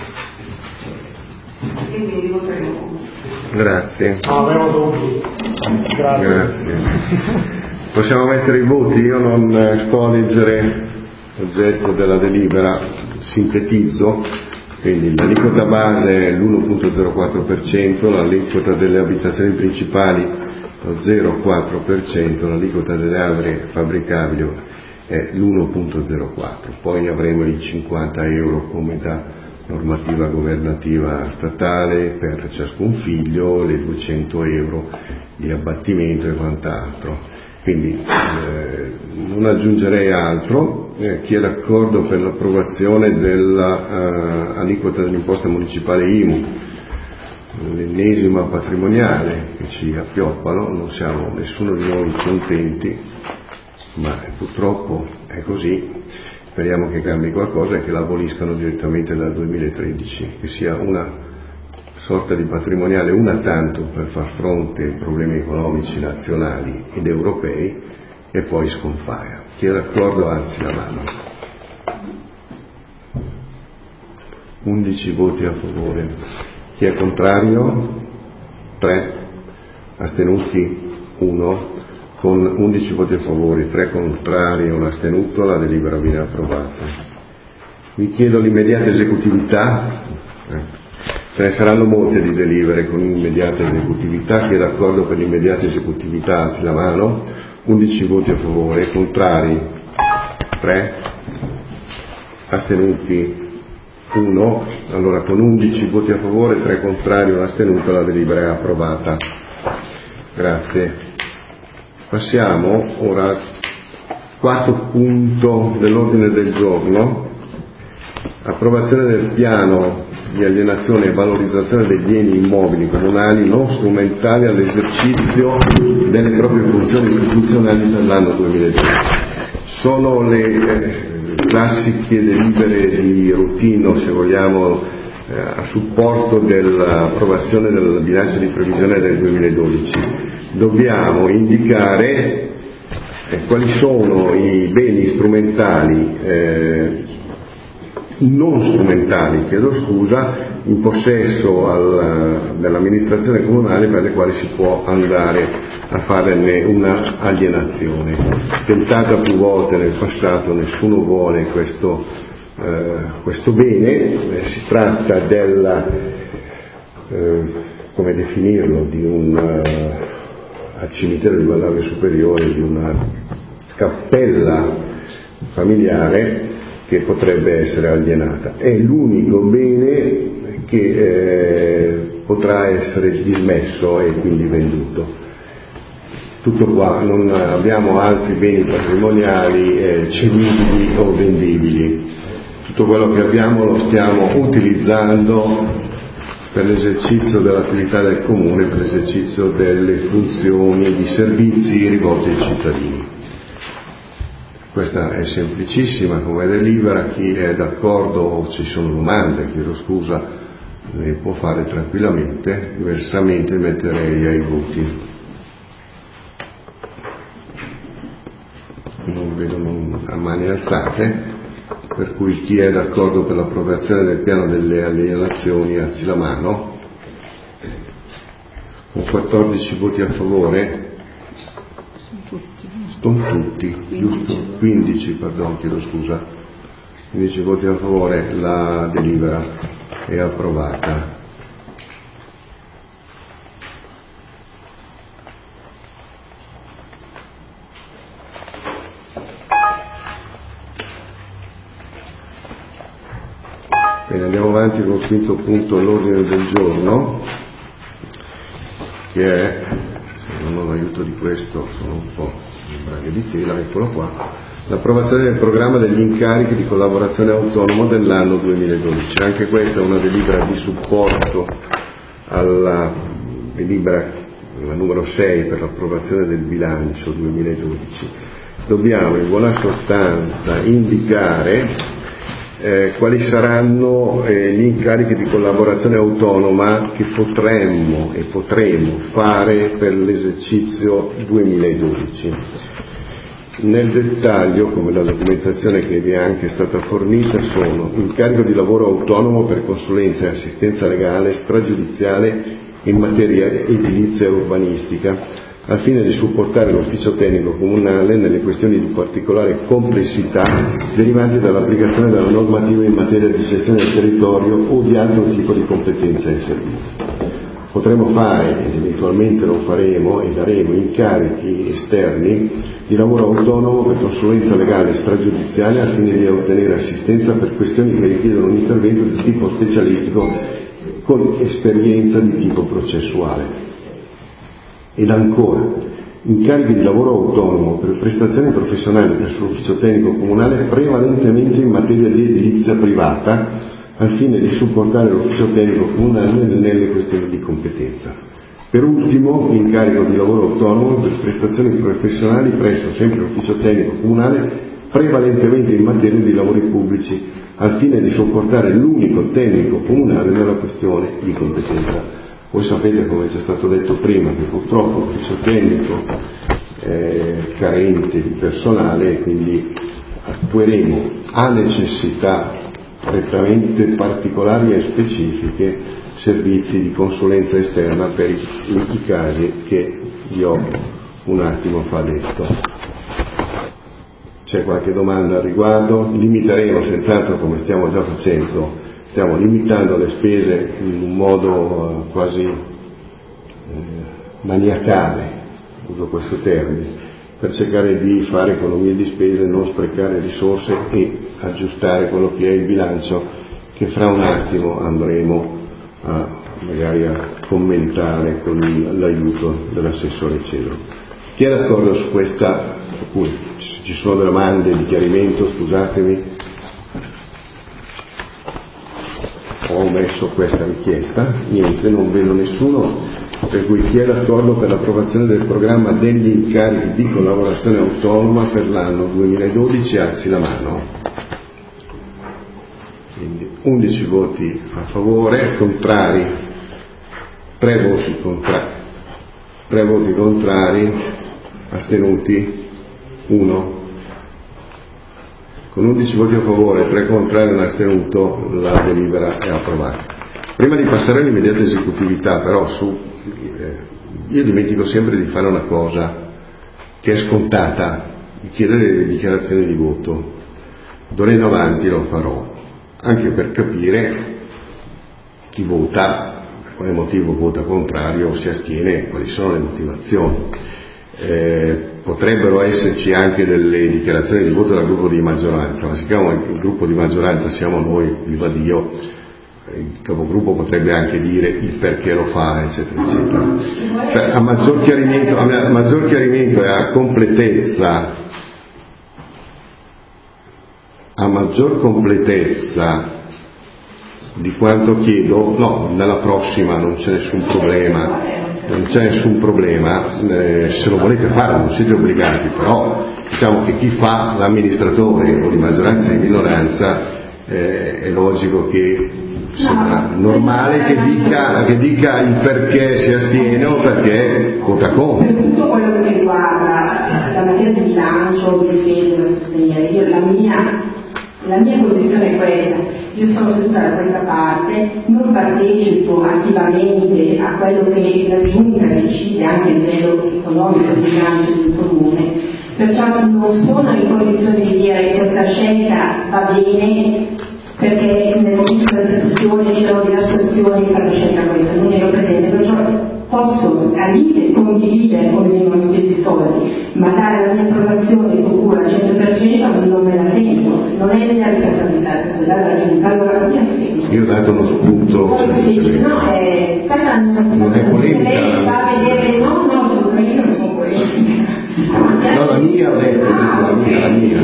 E quindi voteremo. Grazie. No, avevo dubbi. Grazie. Grazie. Possiamo mettere i voti? Io non sto a leggere l'oggetto della delibera, sintetizzo. Quindi l'aliquota base è l'uno virgola zero quattro per cento, l'aliquota delle abitazioni principali lo zero virgola quattro per cento, l'aliquota delle aree fabbricabili è l'uno virgola zero quattro per cento, poi avremo i cinquanta euro come da normativa governativa statale per ciascun figlio, le duecento euro di abbattimento e quant'altro. Quindi eh, non aggiungerei altro. Eh, chi è d'accordo per l'approvazione dell'aliquota uh, dell'imposta municipale I M U, l'ennesima patrimoniale che ci appioppano, non siamo nessuno di noi contenti, ma purtroppo è così. Speriamo che cambi qualcosa e che la aboliscano direttamente dal duemilatredici, che sia una sorta di patrimoniale una tanto per far fronte ai problemi economici nazionali ed europei e poi scompaia. Chi è d'accordo alzi la mano. undici voti a favore. Chi è contrario? tre. Astenuti? uno. Con undici voti a favore, tre contrari e un astenuto, la delibera viene approvata. Vi chiedo l'immediata esecutività. Eh. Ce ne saranno molte di delibere con immediata esecutività. Chi è d'accordo per l'immediata esecutività alzi la mano. undici voti a favore, contrari tre, astenuti uno. Allora con undici voti a favore, tre contrari e un astenuto la delibera è approvata. Grazie. Passiamo ora al quarto punto dell'ordine del giorno, approvazione del piano di alienazione e valorizzazione dei beni immobili comunali non strumentali all'esercizio delle proprie funzioni istituzionali per l'anno duemiladodici. Sono le eh, classiche delibere di routine, se vogliamo, eh, a supporto dell'approvazione del bilancio di previsione del duemiladodici. Dobbiamo indicare eh, quali sono i beni strumentali, eh, non strumentali, chiedo scusa, in possesso al, dell'amministrazione comunale per le quali si può andare a farne una alienazione. Tentata più volte nel passato, nessuno vuole questo, eh, questo bene, eh, si tratta del, eh, come definirlo, di un... Uh, al cimitero di Vallavia Superiore, di una cappella familiare che potrebbe essere alienata. È l'unico bene che eh, potrà essere dismesso e quindi venduto. Tutto qua, non abbiamo altri beni patrimoniali eh, cedibili o vendibili. Tutto quello che abbiamo lo stiamo utilizzando per l'esercizio dell'attività del comune, per l'esercizio delle funzioni di servizi rivolti ai cittadini. Questa è semplicissima come delibera, chi è d'accordo o ci sono domande, chiedo scusa, le può fare tranquillamente, diversamente metterei ai voti. Non vedo non, a mani alzate. Per cui chi è d'accordo per l'approvazione del piano delle alienazioni alzi la mano. Con quattordici voti a favore, sono tutti, giusto? quindici, pardon, chiedo scusa. quindici voti a favore, la delibera è approvata. Bene, andiamo avanti con il quinto punto all'ordine del giorno, che è, se non ho l'aiuto di questo, sono un po' in braghe di tela, eccolo qua, l'approvazione del programma degli incarichi di collaborazione autonoma dell'anno duemiladodici. Anche questa è una delibera di supporto alla delibera, la numero sei, per l'approvazione del bilancio duemiladodici. Dobbiamo in buona sostanza indicare Eh, quali saranno eh, gli incarichi di collaborazione autonoma che potremmo e potremo fare per l'esercizio duemiladodici. Nel dettaglio, come la documentazione che vi è anche stata fornita, sono incarico di lavoro autonomo per consulenza e assistenza legale stragiudiziale in materia edilizia e urbanistica, al fine di supportare l'ufficio tecnico comunale nelle questioni di particolare complessità derivanti dall'applicazione della normativa in materia di gestione del territorio o di altro tipo di competenza e servizi. potremo fare, ed eventualmente lo faremo e daremo, incarichi esterni di lavoro autonomo per consulenza legale stragiudiziale al fine di ottenere assistenza per questioni che richiedono un intervento di tipo specialistico con esperienza di tipo processuale. Ed ancora, incarichi di lavoro autonomo per prestazioni professionali presso l'ufficio tecnico comunale prevalentemente in materia di edilizia privata al fine di supportare l'ufficio tecnico comunale nelle questioni di competenza. Per ultimo, incarico di lavoro autonomo per prestazioni professionali presso sempre l'ufficio tecnico comunale prevalentemente in materia di lavori pubblici al fine di supportare l'unico tecnico comunale nella questione di competenza. Voi sapete, come ci è stato detto prima, che purtroppo l'ufficio tecnico è carente di personale e quindi attueremo a necessità prettamente particolari e specifiche servizi di consulenza esterna per i, i casi che vi ho un attimo fa detto. C'è qualche domanda al riguardo? Limiteremo senz'altro, come stiamo già facendo, stiamo limitando le spese in un modo quasi eh, maniacale, uso questo termine, per cercare di fare economie di spese, non sprecare risorse e aggiustare quello che è il bilancio che fra un attimo andremo a, magari a commentare con l'aiuto dell'assessore Cedro. Chi è d'accordo su questa? Oppure ci sono domande di chiarimento? Scusatemi, ho omesso questa richiesta. Niente, non vedo nessuno, per cui chi è d'accordo per l'approvazione del programma degli incarichi di collaborazione autonoma per l'anno duemiladodici alzi la mano. Quindi undici voti a favore, contrari, tre voti contrari, tre voti contrari, astenuti uno. Con undici voti a favore, tre contrari e un astenuto, la delibera è approvata. Prima di passare all'immediata esecutività, però, su, eh, io dimentico sempre di fare una cosa che è scontata, di chiedere le dichiarazioni di voto. D'ora in avanti lo farò, anche per capire chi vota, per quale motivo vota contrario o si astiene, quali sono le motivazioni. Eh, potrebbero esserci anche delle dichiarazioni di voto dal gruppo di maggioranza, ma siccome il gruppo di maggioranza siamo noi, viva Dio, il capogruppo potrebbe anche dire il perché lo fa, eccetera, eccetera. Cioè, a maggior chiarimento, a maggior chiarimento e a completezza, a maggior completezza di quanto chiedo, no, nella prossima non c'è nessun problema. Non c'è nessun problema, eh, se lo volete fare non siete obbligati, però diciamo che chi fa l'amministratore o di maggioranza e di minoranza eh, è logico che sembra normale che dica, che dica il perché si astiene o perché vota contro. Per tutto quello che riguarda la materia di bilancio, di spese da sostenere, io la mia, la mia posizione è questa. Io sono seduta da questa parte, non partecipo attivamente a quello che la Giunta decide anche a livello economico di bilancio del comune, perciò non sono in condizione di dire che questa scelta va bene perché nel momento della discussione c'erano diverse opzioni per la scelta questa, non ero presente, perciò posso al limite condividere come vengono spesi i soldi, ma dare la mia approvazione con cura al cento per cento non me la sento, non è mia responsabilità, questo è dalla Giunta, allora la mia spiego. Io ho dato uno spunto. Sì, no, è, questa non, non è polemica. Lei va a vedere, no, no, assolutamente non sono polemica. No, la mia, ho detto, la mia, la mia.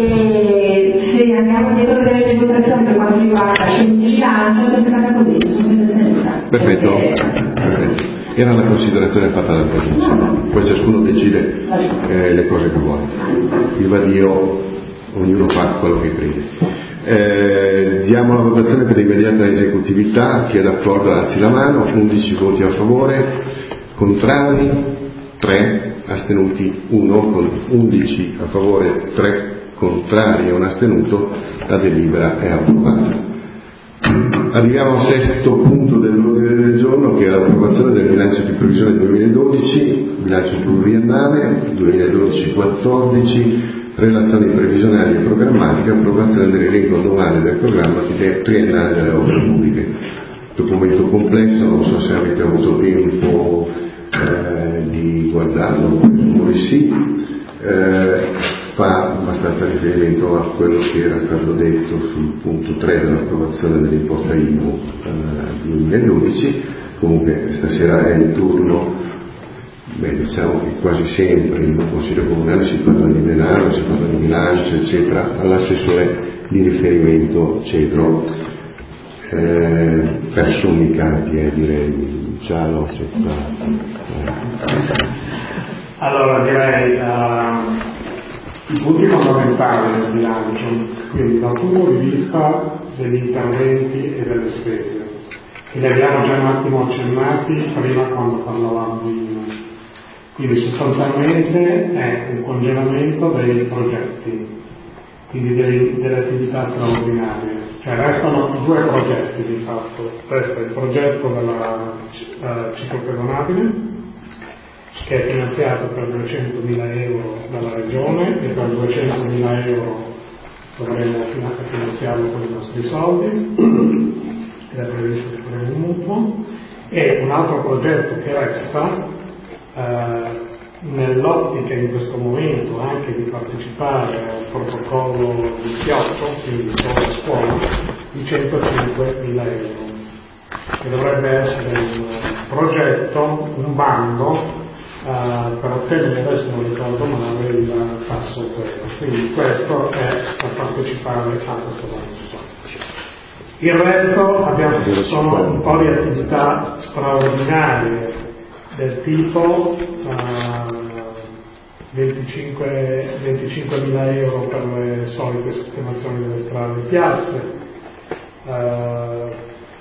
E se andiamo dietro le reputazioni per quanto riguarda il bilancio, è stata così, sono sempre tenuta. Perfetto, perfetto. Era la considerazione fatta dal Presidente, poi ciascuno decide eh, le cose che vuole. Viva Dio, ognuno fa quello che crede. Eh, diamo la votazione per l'immediata esecutività. Chi è d'accordo alzi la mano. undici voti a favore, contrari tre, astenuti uno. Con undici a favore, tre contrari e un astenuto, la delibera è approvata. Arriviamo al sesto punto dell'ordine del giorno, che è l'approvazione del bilancio di previsione duemiladodici, bilancio pluriennale duemiladodici quattordici, relazioni previsionali e programmatiche, approvazione dell'elenco annuale del programma triennale delle opere pubbliche. documento complesso, non so se avete avuto tempo eh, di guardarlo, come sì, eh, fa abbastanza riferimento a quello che era stato detto sul punto tre dell'approvazione dell'imposta I M U eh, duemiladodici. Comunque stasera è il turno, beh, diciamo che quasi sempre in un consiglio comunale si parla di denaro, si parla di bilancio, eccetera, all'assessore di riferimento Cedro, eh, per sommi capi, eh, direi, Cialo, senza... Eh. Allora direi uh, i punti fondamentali del bilancio, quindi dal punto di vista degli interventi e delle spese, che li abbiamo già un attimo accennati prima quando parlavamo di quindi sostanzialmente è un congelamento dei progetti, quindi delle, delle attività straordinarie, cioè restano due progetti di fatto, resta il progetto della uh, ciclopedonabile che è finanziato per duecentomila euro dalla regione e per duecentomila euro dovremo finanziarlo con i nostri soldi ed è previsto che faremo un mutuo, e un altro progetto che resta eh, nell'ottica in questo momento anche di partecipare al protocollo di Kyoto, quindi scuola scuola, di centocinquemila euro, che dovrebbe essere un progetto, un bando Uh, per ottenere, se non ricordo male, il tasso zero. Quindi questo è per partecipare a questo bando. Il resto abbiamo, sono un po' di attività straordinarie del tipo uh, venticinquemila euro per le solite sistemazioni delle strade e piazze, uh,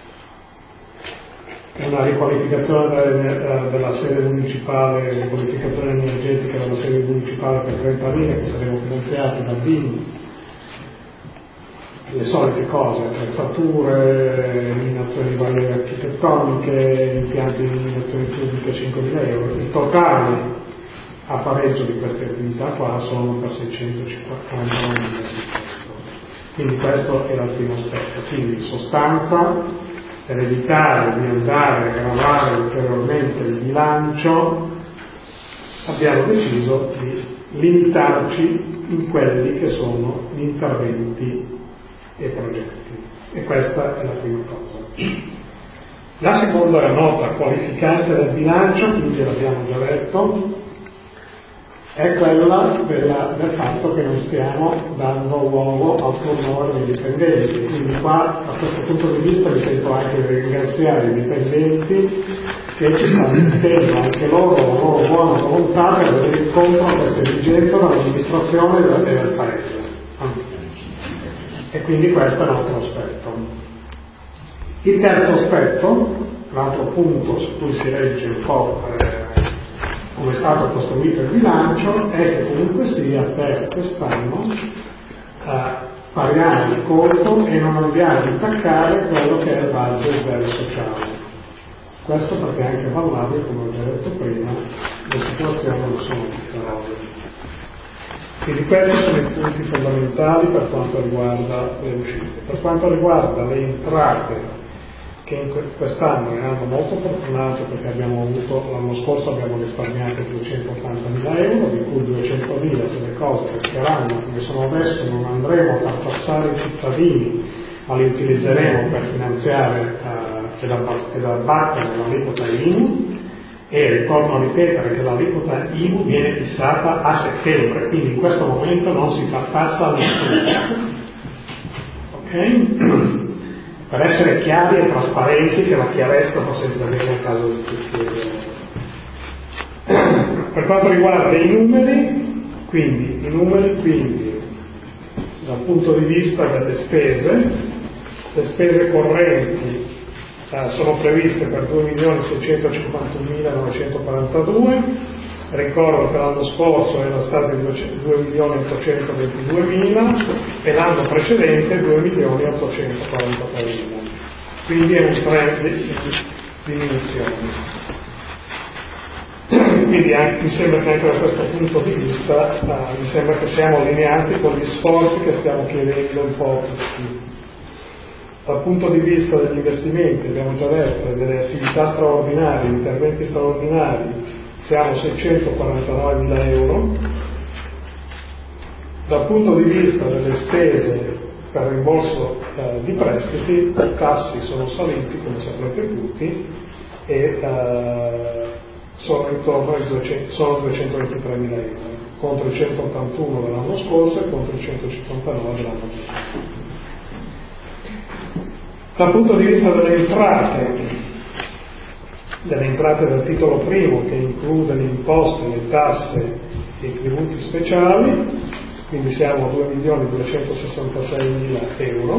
una riqualificazione della sede municipale, riqualificazione energetica della sede municipale per trentamila che saremo finanziati da B I M, le solite cose, attrezzature, eliminazioni di barriere architettoniche, impianti di illuminazione pubblica cinquemila euro. Il totale a pareggio di queste attività qua sono per seicentocinquantanove mila euro. Quindi questo era il primo aspetto, quindi in sostanza per evitare di andare a gravare ulteriormente il bilancio abbiamo deciso di limitarci in quelli che sono gli interventi e progetti, e questa è la prima cosa. La seconda nota qualificante del bilancio, quindi l'abbiamo già detto, è quella della, del fatto che non stiamo dando luogo al turnover dei dipendenti. Quindi qua, da questo punto di vista, mi sento anche di ringraziare i dipendenti che ci stanno mettendo anche loro la loro buona volontà per venire incontro a queste esigenze dall'amministrazione e del Paese. E quindi questo è un altro aspetto. Il terzo aspetto, l'altro punto su cui si regge un po' eh, come è stato costruito il bilancio, è che comunque sia per quest'anno eh, pariamo il conto e non andiamo a intaccare quello che è il budget del sociale. Questo perché anche parlare, come ho già detto prima, le situazioni non sono tutte rose. Quindi questi sono i punti fondamentali per quanto riguarda le uscite. Per quanto riguarda le entrate, che in quest'anno è un anno molto fortunato perché abbiamo avuto, l'anno scorso abbiamo risparmiato duecentottantamila euro, di cui duecentomila se le cose resteranno come sono adesso, non andremo a far tassare i cittadini, ma li utilizzeremo per finanziare eh, ed abbattere l'aliquota I M U, e ritorno a ripetere che l'aliquota I M U viene fissata a settembre, quindi in questo momento non si fa tassa a nessuno. Ok? Per essere chiari e trasparenti, che la chiarezza fa sempre bene a caso di tutti. Per quanto riguarda i numeri, quindi i numeri quindi dal punto di vista delle spese, le spese correnti eh, sono previste per due milioni seicentocinquantunomilanovecentquarantadue. Ricordo che l'anno scorso erano stati due milioni ottocentoventiduemila e l'anno precedente due milioni ottocentoquarantatremila. Quindi è un trend di diminuzione. Quindi anche, mi sembra che anche da questo punto di vista eh, mi sembra che siamo allineati con gli sforzi che stiamo chiedendo un po' tutti. Dal punto di vista degli investimenti, abbiamo già detto, delle attività straordinarie, interventi straordinari, siamo a seicentoquarantanovemila euro. Dal punto di vista delle spese per rimborso eh, di prestiti, i tassi sono saliti, come saprete tutti, e eh, sono intorno ai duecentoventitremila euro, contro i centottantuno dell'anno scorso e contro i centocinquantanove dell'anno scorso. Dal punto di vista delle entrate, delle entrate del titolo primo, che include le imposte, le tasse e i tributi speciali, quindi siamo a due milioni duecentosessantaseimila euro.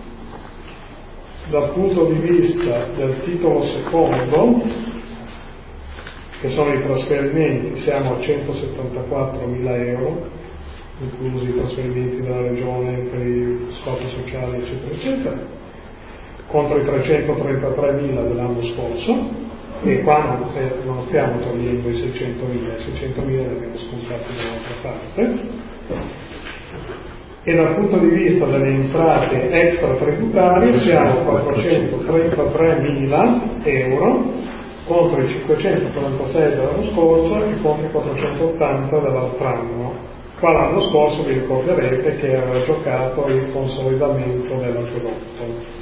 Dal punto di vista del titolo secondo, che sono i trasferimenti, siamo a centosettantaquattromila euro, inclusi i trasferimenti della regione per i scopi sociali, eccetera, eccetera, contro i trecentotrentatremila dell'anno scorso, e qua non, eh, non stiamo togliendo i seicentomila, i seicentomila li abbiamo scontati dall'altra parte. E dal punto di vista delle entrate extratributarie siamo a quattrocentotrentatremila euro contro i cinquecentotrentasei dell'anno scorso e contro i quattrocentottanta dell'altro anno. Qua l'anno scorso vi ricorderete che aveva giocato il consolidamento dell'acquedotto.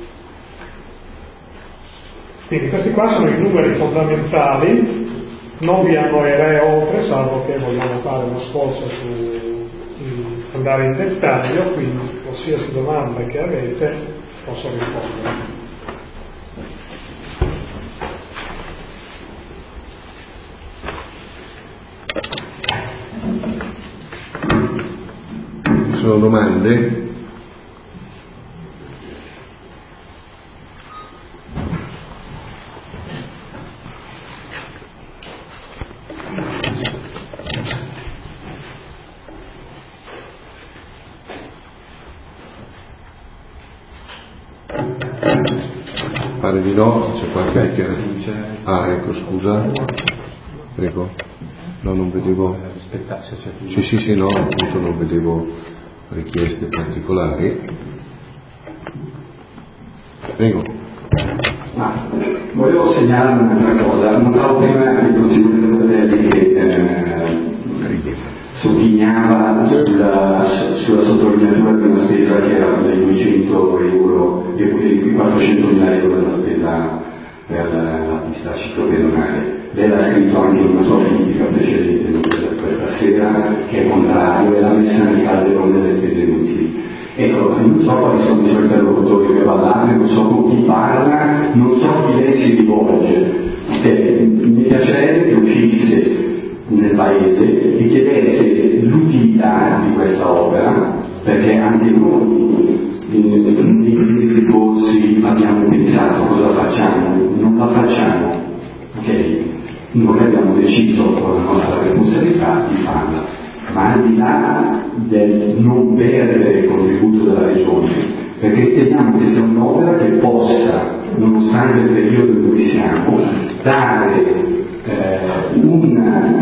Quindi questi qua sono i numeri fondamentali, non vi annoierei oltre, salvo che vogliamo fare uno sforzo su andare in dettaglio, quindi qualsiasi domanda che avete posso rispondere. Ci sono domande? Pare di no, c'è qualche dichiarazione. Ah, ecco, scusa. Prego. No, non vedevo. Sì, sì, sì, no, appunto non vedevo richieste particolari. Prego. Ma volevo segnalare un'altra cosa. Notavo prima il consigliere Rotelli che eh, sottolineava sulla, sulla sottolineatura di una spesa che era dei duecento euro e i quattrocentomila euro della spesa per la pista ciclopedonale. Lei l'ha scritto anche in una sua politica precedente questa sera, che è contrario, è la messa nel calderone delle spese inutili. Ecco, non so quali sono i suoi interlocutori che parlano, non so con chi parla, non so chi lei si rivolge. Eh, mi piacerebbe che uscisse nel paese e chiedesse l'utilità di questa opera, perché anche noi nei discorsi abbiamo pensato cosa facciamo, non la facciamo, ok? Noi abbiamo deciso con la nostra responsabilità di farla, ma al di là del non perdere il contributo della regione, perché riteniamo che sia un'opera che possa, nonostante il periodo in cui siamo, dare eh, una,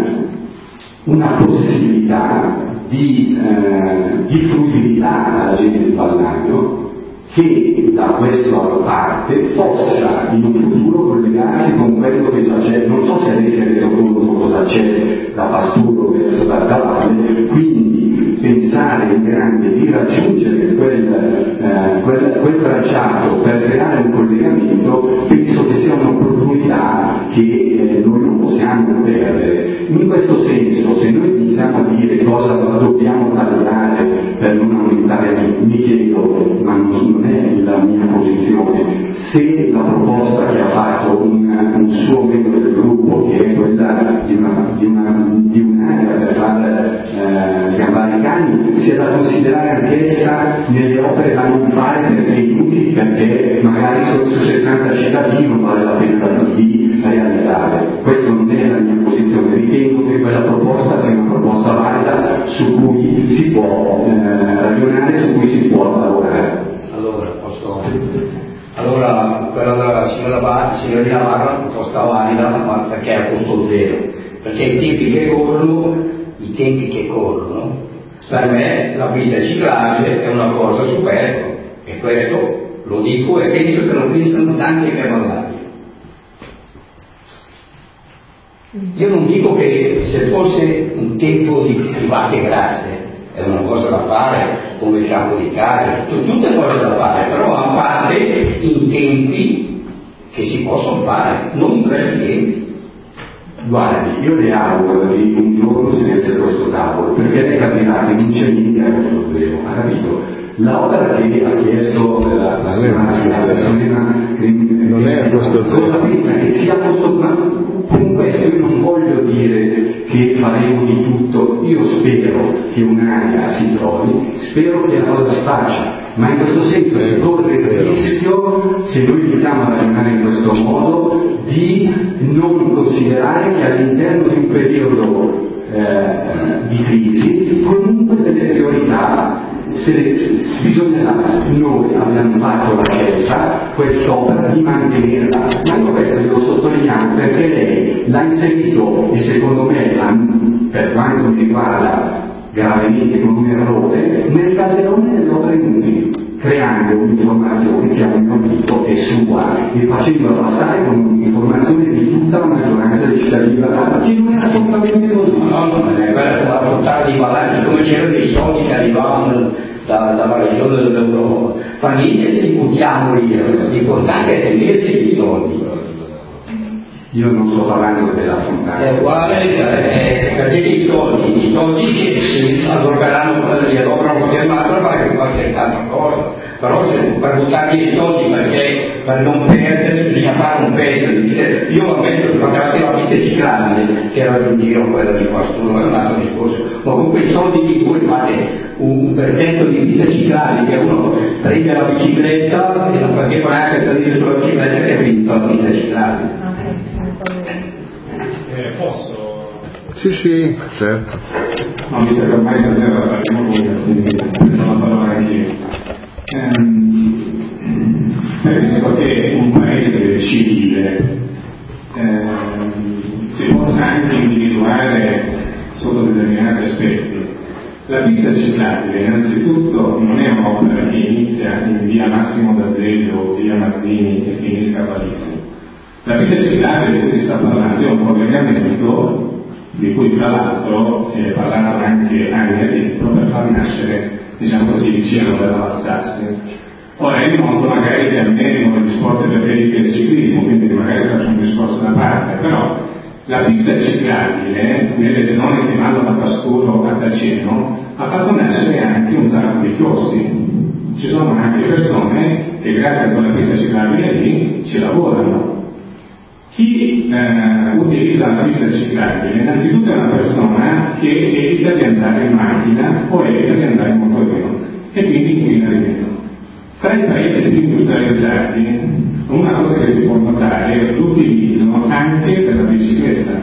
una possibilità di, eh, di fruibilità alla gente di Valnagno, che da questa parte possa in un futuro collegarsi con quello che già c'è. Non so se avete reso conto cosa c'è da Pasturo verso da Valle, quindi pensare in grande di raggiungere quel, eh, quel, quel tracciato per creare un collegamento, penso che sia un'opportunità che eh, noi non possiamo perdere. In questo senso, se noi iniziamo a dire cosa dobbiamo tagliare per non aumentare, mi chiedo, ma non è la mia posizione, se la proposta che ha fatto un, un suo membro del gruppo, che è quella di una di una di un'area per far eh, sgambare i cani, sia da considerare anch'essa nelle opere da non fare perché inutili, perché magari su sessanta cittadini non vale la pena di realizzare. Questa non è la mia posizione, ritengo che quella proposta sia una proposta valida su cui si può eh, ragionare, su cui si può lavorare. Allora, posso... allora quella della signora Bar- signorina Barra è una proposta valida, ma perché è a costo zero, perché i tempi che corrono, i tempi che corrono, per me la pista ciclabile è una cosa superflua, e questo lo dico e penso che lo pensano tanti che parlano. Io non dico che se fosse un tempo di private grasse è una cosa da fare, come il campo di casa, tutte cose da fare, però a parte in tempi che si possono fare, non in questi tempi. Guardi, io le auguro di un giorno sedersi a questo tavolo, perché lei capirà che non c'è niente a questo problema, ha capito? La opera che ha chiesto la, la signora non è a costo zero. Pensa che sia a costo zero. Con questo io non voglio dire che faremo di tutto, io spero che un'area si trovi, spero che la cosa si faccia, ma in questo senso si corre il rischio, se noi iniziamo a ragionare in questo modo, di non considerare che all'interno di un periodo eh, di crisi comunque delle priorità. Se bisognerà, noi abbiamo fatto la scelta, quest'opera, di mantenerla, ma io questo devo sottolineare perché lei l'ha inserito e secondo me, per quanto mi riguarda gravemente con un errore, nel calderone delle opere inutili, creando un'informazione che a mio avviso è sua e facendola passare con un'informazione di tutta la maggioranza dei cittadini che non era assolutamente così. No, no, no, è quella la portata di Valacchi, come c'erano dei soldi che arrivavano da, dalla regione dell'Europa. Ma niente se li buttiamo lì, l'importante è tenerci i soldi. Io non sto parlando della fontana. È uguale, cioè, perché i soldi, i soldi che si allorcheranno, li allorcheranno fermato a fare qualche altra cosa. Però se, per buttare i soldi perché per non perdere bisogna fare un pezzo. Io ammetto che facevate la pista ciclabile, che era giù giro quella di qualcuno, è un altro discorso. Ma comunque i soldi di voi fate un per cento di pista ciclabile, che uno prende la bicicletta e non perché poi anche salire sulla bicicletta che ha vinto la pista ciclabile. Eh, posso? Sì, sì, certo. No, mi sa che ormai stasera la faremo lunga, quindi prendo la parola anch'io. Ehm, penso che un paese civile ehm, si possa anche individuare sotto determinati aspetti. La pista ciclabile innanzitutto non è un'opera che inizia in via Massimo d'Azeglio o via Mazzini e finisca a Parisi. La pista ciclabile di cui si sta parlando è un collegamento di cui tra l'altro si è parlato anche anni addietro per far nascere, diciamo così, vicino della Valsassi. Ora io noto magari che a me uno degli sport preferiti del ciclismo, quindi magari faccio un discorso da parte, però la pista ciclabile nelle zone che vanno da Pasturo a Taceno ha fatto nascere anche un sacco di chioschi. Ci sono anche persone che grazie a quella pista ciclabile lì ci lavorano. Chi eh, utilizza la pista ciclabile innanzitutto è una persona che evita di andare in macchina o evita di andare in motorino e quindi inquina di meno. Tra i paesi più industrializzati una cosa che si può notare è l'utilizzo anche della bicicletta.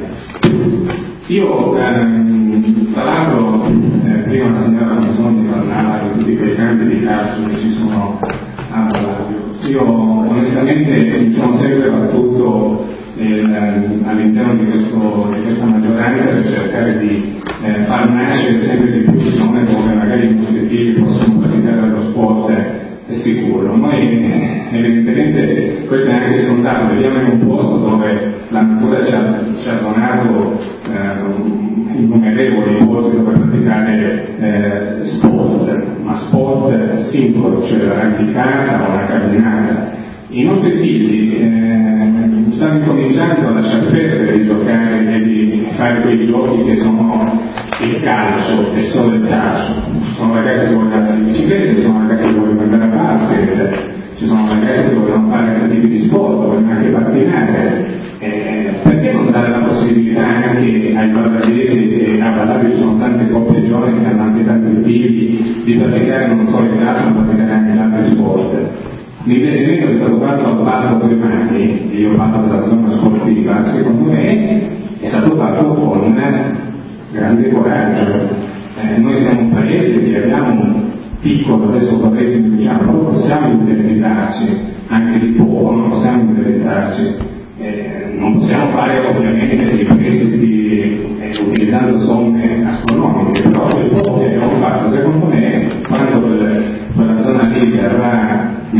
Io ehm, tra l'altro eh, prima la signora Mazzoni parlava di tutti quei campi di calcio che ci sono a Valario. Io onestamente mi sono sempre battuto all'interno di, questo, di questa maggioranza per cercare di eh, far nascere sempre di più zone dove magari i nostri figli possono praticare lo sport è sicuro. Noi evidentemente questo è anche scontato, vediamo in un posto dove la natura ci ha, ci ha donato eh, innumerevoli posti dove praticare eh, sport, ma sport singolo, cioè l'arrampicata o la camminata. I nostri figli eh, stanno incominciando a lasciare perdere di giocare e di fare quei giochi che sono il calcio e solo il calcio. Ci sono ragazzi che vogliono andare in bicicletta, ci sono ragazzi che vogliono andare a basket, ci sono ragazzi che vogliono fare altri tipi di sport, vogliono anche pattinare. Eh, perché non dare la possibilità anche ai barbaresi e a Valario ci sono tante coppie giovani che hanno anche tanti figli di praticare non solo il calcio ma praticare anche altri sport. L'investimento che è stato fatto al parco Primati, che io ho fatto della zona sportiva, secondo me è stato fatto con grande coraggio. Eh, noi siamo un paese che abbiamo un piccolo, adesso vorrei diciamo, non possiamo indebitarci, anche di poco non possiamo indebitarci. Eh, non possiamo fare ovviamente dei prestiti eh, utilizzando somme astronomiche, però quel poco che abbiamo fatto, secondo me, quando quel, quella zona lì verrà messa in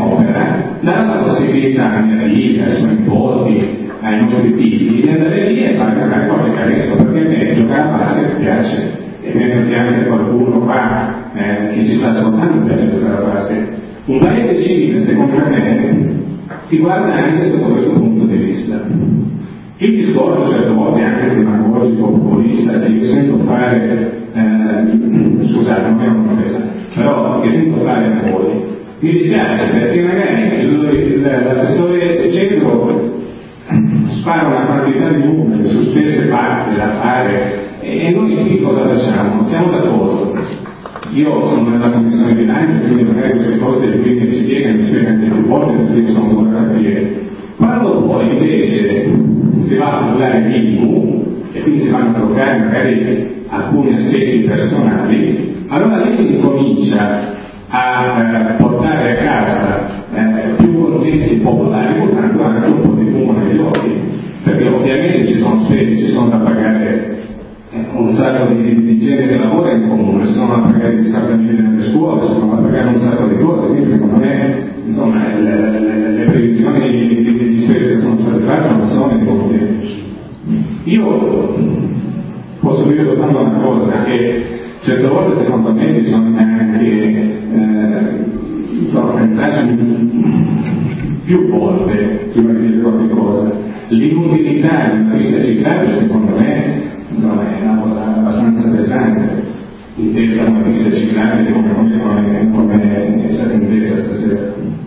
un'opera dà la possibilità a mia figlia, ai suoi nipoti, ai nostri figli di andare lì e fare giocare qualche carenza, perché a me giocare a basket piace e penso che anche qualcuno qua eh, che ci sta ascoltando piace giocare a basket. Un paese civile, secondo me, si guarda anche sotto questo punto di vista. Il discorso certe volte anche demagogico, populista, che io sento fare, eh, scusate, non è una presa, però che sento fare a voi, mi dispiace perché magari l'assessore Cedro spara una quantità di numeri su spese fatte da fare e noi qui cosa facciamo? Siamo d'accordo. Io sono nella commissione di bilancio, quindi magari queste cose le prime mi spiegano, mi spiegano anche più volte perché io sono ancora a capire. Quando poi invece si va a parlare di I M U e quindi si vanno a toccare magari alcuni aspetti personali, allora lì si incomincia a eh, portare a casa eh, più consensi popolari, portando anche un po' di fumo negli occhi, perché ovviamente ci sono spese, ci sono da pagare eh, un sacco di, di gente che lavora in comune, ci sono da pagare i riscaldamenti nelle scuole, ci sono da pagare un sacco di cose, quindi secondo me insomma le, le, le previsioni di, di, di spese che sono state fatte non sono incompetenti. Io posso dire soltanto una cosa, che certe volte secondo me bisogna anche eh, insomma, pensarci più volte prima di dire qualche cosa. L'inutilità di una pista ciclabile secondo me insomma, è una cosa abbastanza pesante, intesa una pista ciclabile come, come, come è stata intesa stasera.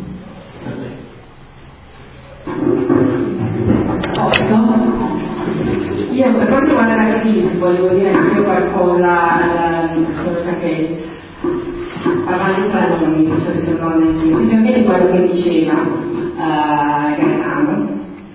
Io per quanto riguarda la crisi volevo dire anche qualcosa al professor Cappelli, avanti parlando non mi sono effettivamente quello che diceva uh, Gaetano.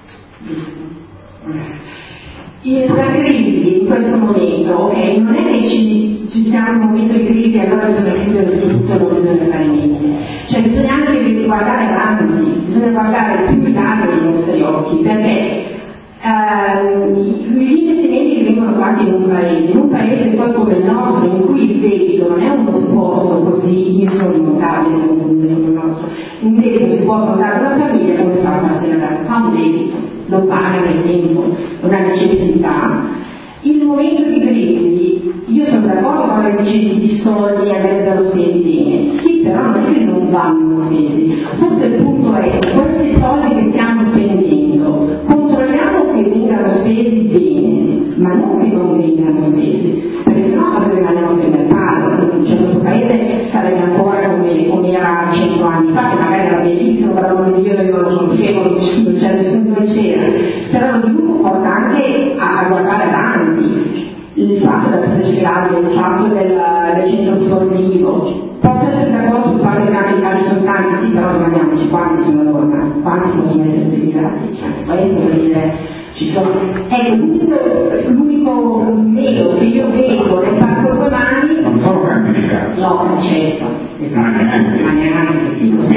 La crisi in questo momento, ok, non è che ci, ci siamo in un momento di crisi e allora bisogna chiudere tutto e non bisogna fare niente, cioè bisogna anche guardare avanti, bisogna guardare più in là dei nostri occhi, perché Uh, gli investimenti che vengono fatti in un paese, in un paese poi come il nostro, in cui il debito non è uno sforzo così insormontabile come il nostro, un debito si può affrontare una famiglia come fa a farsi la casa, fa un debito, lo paga nel tempo, non ha necessità. In un momento di crisi, io sono d'accordo con le decisioni di soldi andrebbero spesi bene, sì, però non è che non vanno spesi, forse il punto è questi soldi che stiamo spendendo, controlliamo che vengano spesi bene, ma non che non vengano spesi, perché sennò poi rimaniamo nel mercato, cioè questo paese sarebbe ancora come, come era cento anni fa, che magari era bellissimo, per l'amore di Dio io non lo conoscevo, non c'era nessuno dove c'era, però lo sviluppo porta anche a, a guardare avanti. Il fatto della pista ciclabile, il fatto del, del centro sportivo, posso essere d'accordo sul fatto che anche i casi sono tanti, sì, però rimandiamoci quanti sono normali, quanti possono essere utilizzati, cioè questo vuol dire ci sono. Ecco, l'unico, l'unico neo che io vedo nel parco domani non sono campi di calcio, no, certo, esatto, ma neanche sì, lo so,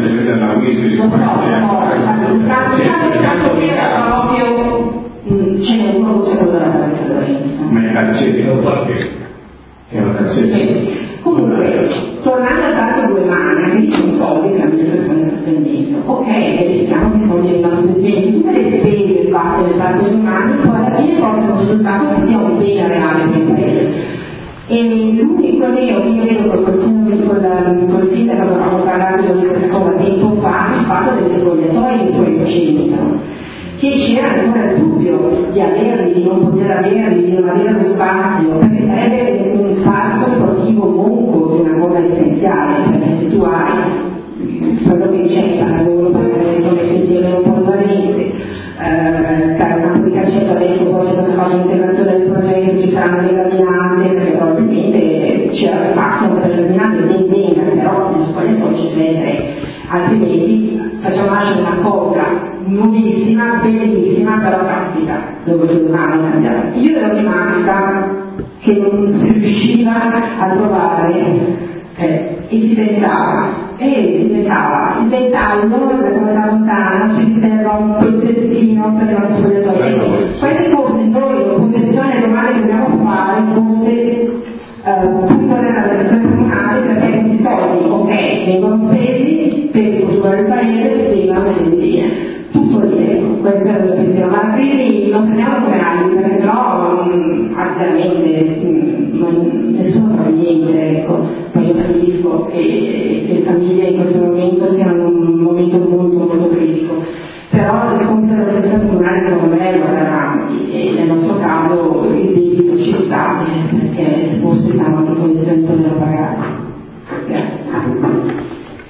lo so, il campo di calcio proprio c'è un po' secondo la differenza. Ma è calcetto qualche è una calcetto. Comunque, tornando al fatto due mani, anche lì sono soldi che l'amministrazione sta spendendo. Ok, verifichiamo che i soldi vengono spendendo, tutte le spese fatte nel fatto due mani, poi alla fine portano un risultato che sia un bene reale per il paese. E l'unico neo che io vedo col consiglio col sindaco avevamo parlato di questa cosa tempo fa, il fatto degli spogliatoi in quel centro, che c'era ancora il dubbio di averli, di non poter averli, di non avere lo spazio, perché sarebbe un parco sportivo monco, una cosa essenziale, perché se tu hai quello che c'è a lavoro, praticamente messo insieme un po' valente, eh, caro campo di calcetto adesso poi c'è stata fatta l'integrazione del progetto, ci saranno le gradinate, perché probabilmente c'era spazio per le gradinate, ben venga, però non so poi ci deve essere, altrimenti facciamo nascere una cosa nuovissima, bellissima, però caspita, dove dovevamo cambiare. Io ero rimasta che non si riusciva a trovare eh, e si pensava, e si pensava, il dettaglio da come da lontano ci serva un pezzettino per lo spogliatoio. Queste cose noi, l'opposizione domani dobbiamo fare, forse punto della direzione comunale, perché questi soldi, ok, vengono spesi per costruire del paese prima delle tutto lì, questo è il pensiero, ma quindi non prendiamo come altri, perché sennò ovviamente non, nessuno fa niente, ecco. Poi io capisco che, che le famiglie in questo momento siano un momento molto molto critico, però il compito della protezione comunale secondo me lo darà, e nel nostro caso il debito ci sta, perché forse siamo anche in condizione di poterlo pagare. Grazie.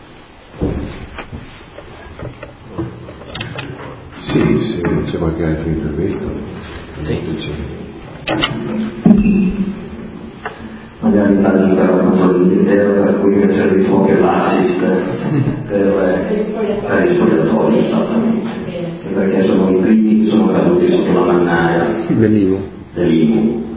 Sì, se c'è qualche altro intervento. Sì. Magari fare un po' l'intero, per cui mi è servito anche l'assist per i spogliatoi, esattamente. Perché sono i primi che sono caduti sotto la mannaia dell'I M U. Dell'I M U.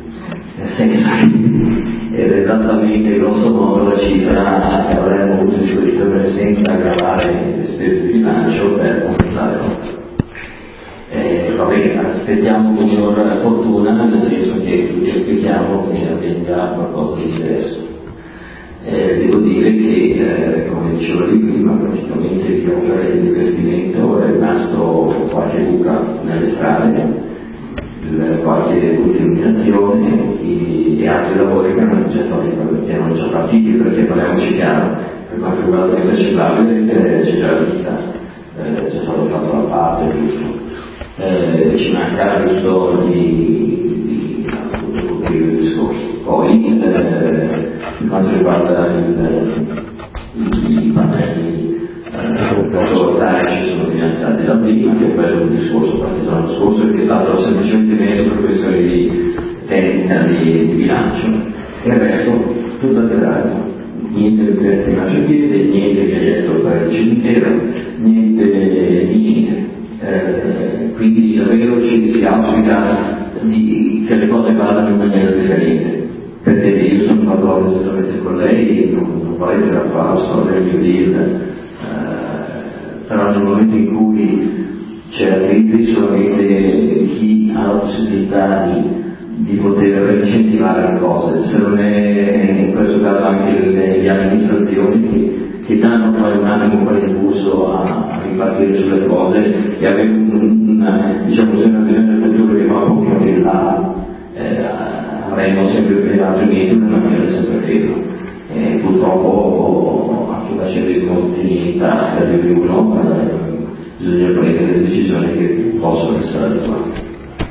Ed esattamente grosso modo la cifra che avremmo avuto in disposizione senza aggravare le spese di bilancio per completare. Eh, va bene, aspettiamo con minor fortuna, nel senso che tutti aspettiamo che avvenga qualcosa di diverso. Eh, devo dire che, eh, come dicevo di prima, praticamente il blocco dell'investimento è rimasto qualche buca nelle strade, qualche contaminazione e altri lavori che non già stati, che erano già partiti, perché parliamoci chiaro, per quanto riguarda questa cellulare eh, c'è già la vita, eh, c'è stato fatto la parte, giusto. Eh, ci manca giusto di, di appunto coprire il discorso. Poi eh, per quanto riguarda il, i pannelli fotovoltaici sono finanziati da prima, che quello è un discorso partito l'anno scorso, che è stato semplicemente messo per questioni di tecnica di, di bilancio, e il resto tutto al contrario. Niente di prezzi in marciapiede, niente che è detto per il cimitero, niente di niente. Eh, quindi davvero ci si auspica di, che le cose vadano in maniera differente, perché io sono d'accordo esattamente con lei, non, non vorrei tirare falso del mio deal, eh, però nel momento in cui c'è la crisi solamente chi ha la possibilità di, di poter incentivare le cose, se non è in questo caso anche le, le amministrazioni che che danno poi un attimo quell'impulso a, a ripartire sulle cose e avere una, diciamo, una visione del futuro che va un pochino più in là, eh, avremo sempre più altrimenti una nazione sempre ferma. E purtroppo anche facendo i conti in tasca di ognuno eh, bisogna prendere le decisioni che possono essere adeguate.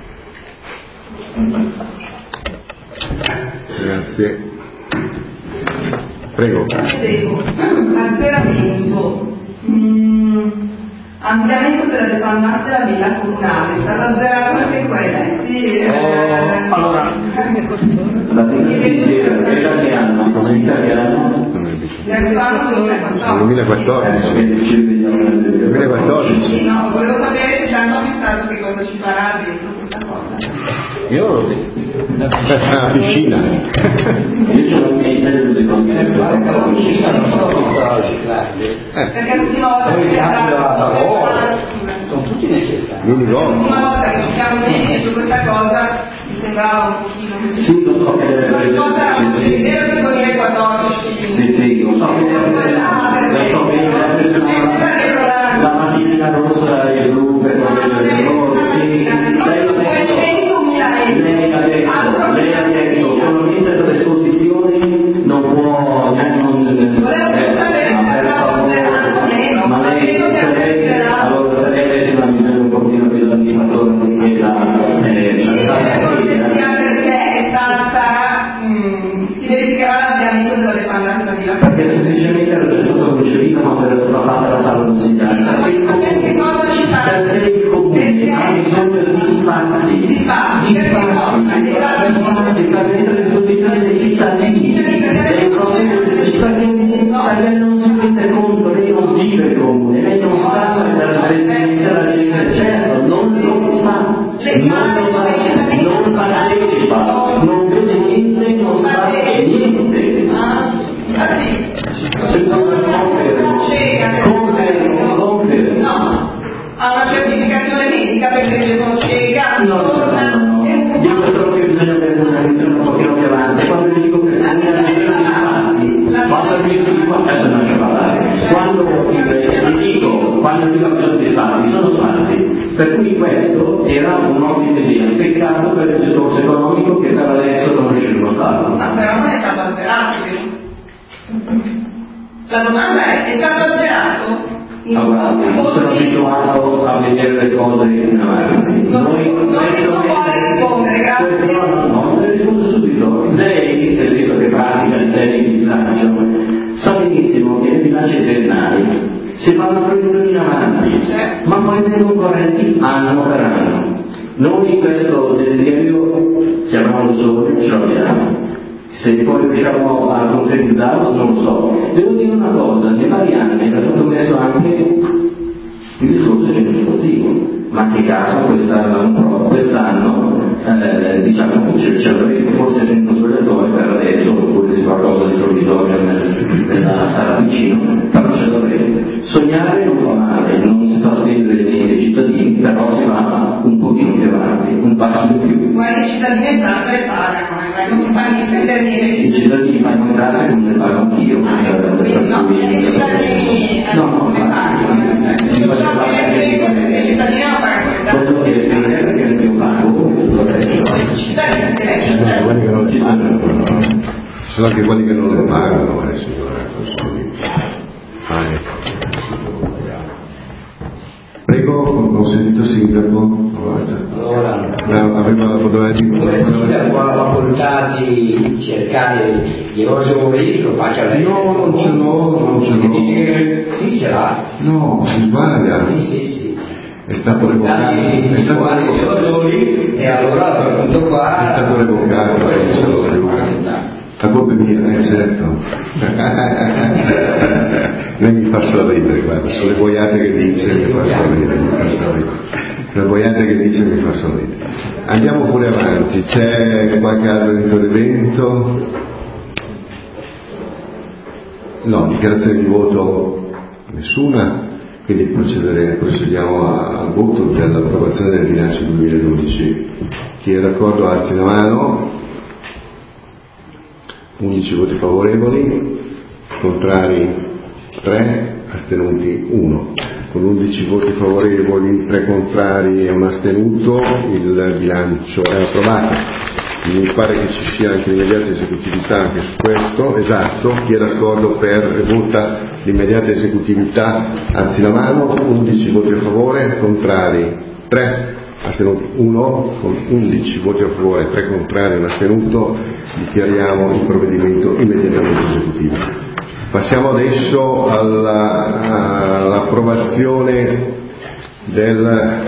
Grazie. Prego. Azzeramento, mm, ampliamento della dependance della villa comunale, stata azzerata anche quella, sì. Eh, oh, allora, la tecnologia è italiana, non è italiana. duemilaquattordici. duemilaquattordici. Sì, no, volevo sapere se già hanno pensato che cosa ci farà dentro questa cosa. Io lo vedo. La piscina. Io sono un idea di la piscina non sono tutta riciclabile. Perché l'ultima volta Poi che il cambio della siamo lavoro sono tutti necessari. l'ultima volta che ci siamo sentiti su questa cosa mi sembrava un pochino così. Sì, lo so che Ma cosa era il duemilaquattordici? sì, sì, lo so che la mattina rossa e blu per vedere lei ha detto, lei ha detto, solamente per esposizioni non può, non, ma lei, se lei, allora se lei avesse una visione un pochino più dell'amministratore, perché la si verificherà l'ampliamento della dependenza di la perché semplicemente quando dicono che sono spazi, sono spazi. Per cui questo era un ottimo idea, peccato per il discorso economico che per adesso non riusciremo a farlo. Ma però non è stato alterato, la domanda è, è stato alterato? Allora, sono abituato a vedere le cose in avanti. Non, Noi, non, non può rispondere, grazie. No, no, no, non rispondo subito. Lei, se visto che pratica il tecnico di bilancio, sa benissimo che nei bilanci triennali si fanno previsioni in avanti, certo, ma poi nei concorrenti anno per anno. Noi questo desiderio, chiamiamolo solo, ce l'abbiamo. Se poi riusciamo a concretizzarlo non lo so. Devo dire una cosa, nei vari anni era stato messo anche il discorso legislativo, ma che caso quest'anno, quest'anno eh, diciamo ce l'avrete forse senza spogliatoio per adesso, oppure si fa cosa di provvisorio nella sala vicino, però ce l'avrete. Sognare non fa male, non si fa spendere niente ai cittadini, però si va un pochino più avanti, un passo in più. Guarda, i cittadini entrate le pagano, non si fa niente spendere niente. I cittadini pagano tasse come le pago anch'io. Ah, no, i cittadini non le pagano. Purtroppo le cittadini non pagano le tasse. Quello che non è perché non pago, lo resto. I cittadini che non ci pagano. Sono anche quelli che non le pagano, eh, signora. Ah, ecco. Prego, ho sentito sindaco. Allora, no, aveva la fotografia. come sindaco ha la facoltà di cercare gli evasori, lo faccia lei. No, non ce l'ho, non ce l'ho. Dice che sì, ce l'ha. No, si sbaglia. Sì, sì, sì. È stato revocato. È stato revocato. E allora a quel punto qua È stato revocato. La colpa è mia, eh, certo. Lei mi fa sorridere, guarda, sono le boiate che dice mi fa sorridere, mi fa sorridere. Le boiate che dice mi fa sorridere. Andiamo pure avanti, c'è qualche altro intervento? No, dichiarazione di voto nessuna, quindi procedere, procediamo al voto per l'approvazione del bilancio duemiladodici. Chi è d'accordo alzi la mano. undici voti favorevoli, contrari tre, astenuti uno. Con undici voti favorevoli, tre contrari e un astenuto, il bilancio è approvato. Mi pare che ci sia anche l'immediata esecutività anche su questo. Esatto, chi è d'accordo per vota l'immediata esecutività alzi la mano. undici voti a favore, contrari tre, astenuti uno. Con undici voti a favore, tre contrari e un astenuto dichiariamo il provvedimento immediatamente esecutivo. Passiamo adesso alla, all'approvazione del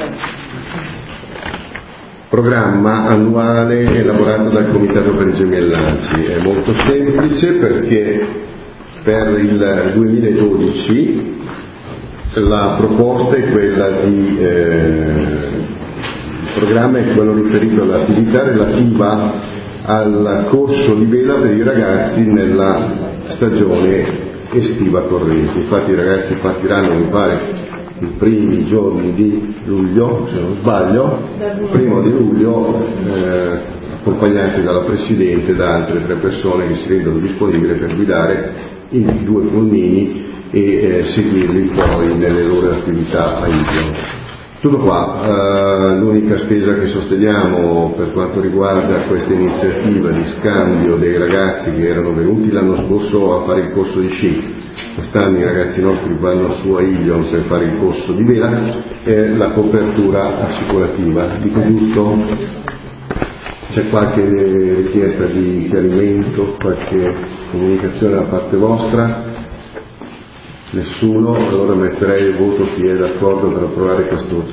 programma annuale elaborato dal Comitato per i Gemellaggi. È molto semplice perché per il duemiladodici la proposta è quella di eh, il programma è quello riferito all'attività relativa al corso di vela per i ragazzi nella stagione estiva corrente. Infatti i ragazzi partiranno, mi pare, i primi giorni di luglio, se non sbaglio, primo di luglio, eh, accompagnati dalla Presidente e da altre tre persone che si rendono disponibili per guidare i due pulmini e eh, seguirli poi nelle loro attività a Ischia. Tutto qua, uh, l'unica spesa che sosteniamo per quanto riguarda questa iniziativa di scambio dei ragazzi che erano venuti l'anno scorso a fare il corso di sci, quest'anno i ragazzi nostri vanno su a Ilion per fare il corso di vela, è la copertura assicurativa. Dico giusto? C'è qualche richiesta di chiarimento, qualche comunicazione da parte vostra? Nessuno? Allora metterei il voto chi è d'accordo per approvare questo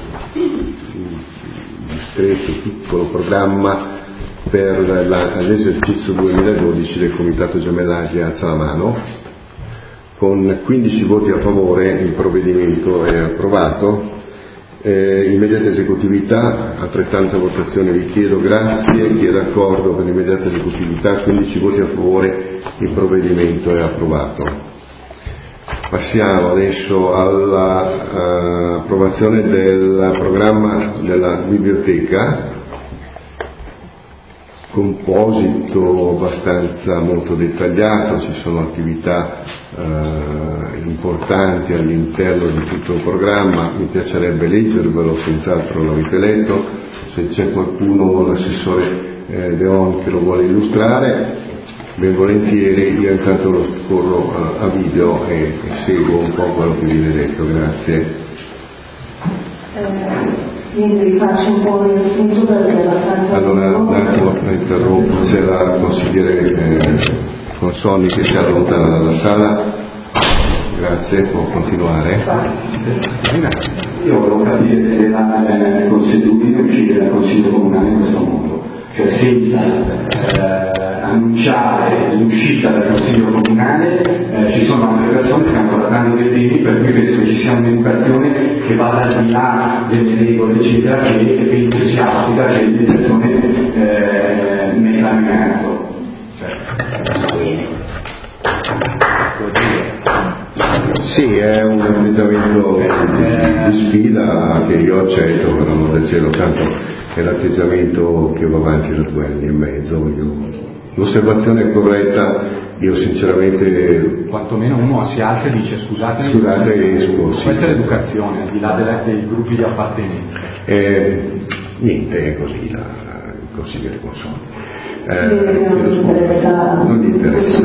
discreto piccolo programma per la, l'esercizio duemiladodici del Comitato Gemellaggi. Alza la mano. Con quindici voti a favore il provvedimento è approvato. Eh, immediata esecutività, altrettanta votazione vi chiedo, grazie. Chi è d'accordo per l'immediata esecutività? quindici voti a favore, il provvedimento è approvato. Passiamo adesso all'approvazione uh, del programma della biblioteca. composito abbastanza molto dettagliato, ci sono attività eh, importanti all'interno di tutto il programma, mi piacerebbe leggervelo, senz'altro l'avete letto, se c'è qualcuno, l'assessore eh, Deon, che lo vuole illustrare, ben volentieri, io intanto lo scorro a, a video e, e seguo un po' quello che viene detto, grazie. Niente, vi faccio un po' di assunto perché è abbastanza... Allora, un attimo, interrompo, c'è la consigliere eh, Consonni che si allontana dalla sala, grazie, può continuare. Io volevo capire se era eh, consuetudine uscire dal Consiglio Comunale in questo modo, cioè senza eh, annunciare l'uscita dal Consiglio Comunale, eh, ci sono altre persone che stanno guardando dei temi, per cui penso che ci sia un'educazione che vada al di là delle regole eccetera, che penso si applica che le persone eh, mettano in atto. Sì, è un atteggiamento di sfida che io accetto, per l'amor del cielo, tanto è l'atteggiamento che va avanti da due anni e mezzo. Io, l'osservazione è corretta, io sinceramente... Quantomeno uno si alza e dice scusate, scusate esco. Sì. Questa è l'educazione, al di là delle, dei gruppi di appartenenza. Eh, niente, è così la, il consigliere Consonni. Eh, non gli interessa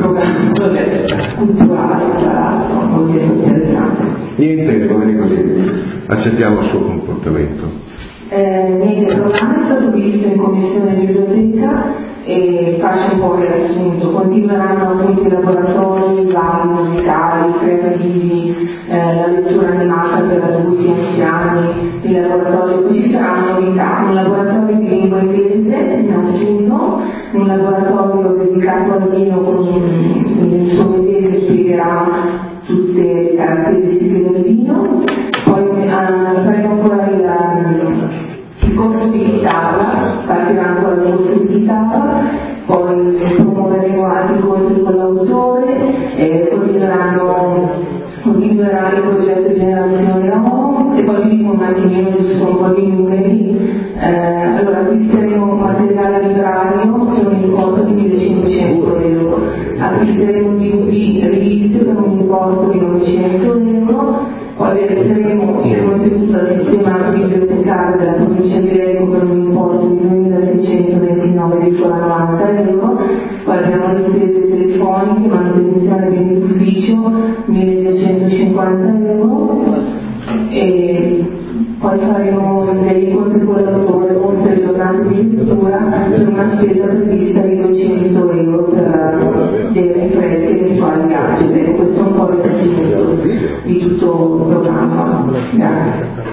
culturale, tra l'altro, molto interessante. Niente, va bene così, accettiamo il suo comportamento. Eh, niente, il programma è stato visto in commissione di biblioteca e faccio un po' il riassunto. Continueranno appunto i laboratori vari, musicali, creativi, eh, la lettura animata per adulti e anziani, il laboratorio, poi ci saranno novità, un laboratorio di lingua inglese in autunno, un laboratorio dedicato al vino con un sommelier che spiegherà tutte le caratteristiche del vino, poi ah, faremo ancora il, il corso di chitarra, partirà ancora il corso di chitarra, poi promuoveremo altri corsi con l'autore, e continueranno, continuerà il progetto di generazione O, e poi vi dico un attimino giusto un po' di numeri. Eh, allora acquisteremo materiale librario per un importo di millecinquecento euro, acquisteremo D V D riviste per un importo di novecento euro, poi realizzeremo il contenuto al sistema bibliotecario della provincia di Reggio per un importo di duemilaseicentoventinove virgola novanta euro, poi abbiamo le spese telefoniche, manutenzione beni d'ufficio milleduecentocinquanta euro, e poi faremo dei conti con l'autore oltre il programma di scrittura per una spesa prevista di duecento euro per delle imprese e eventuali gadget. Questo è un po' il riassunto di tutto il programma. Grazie.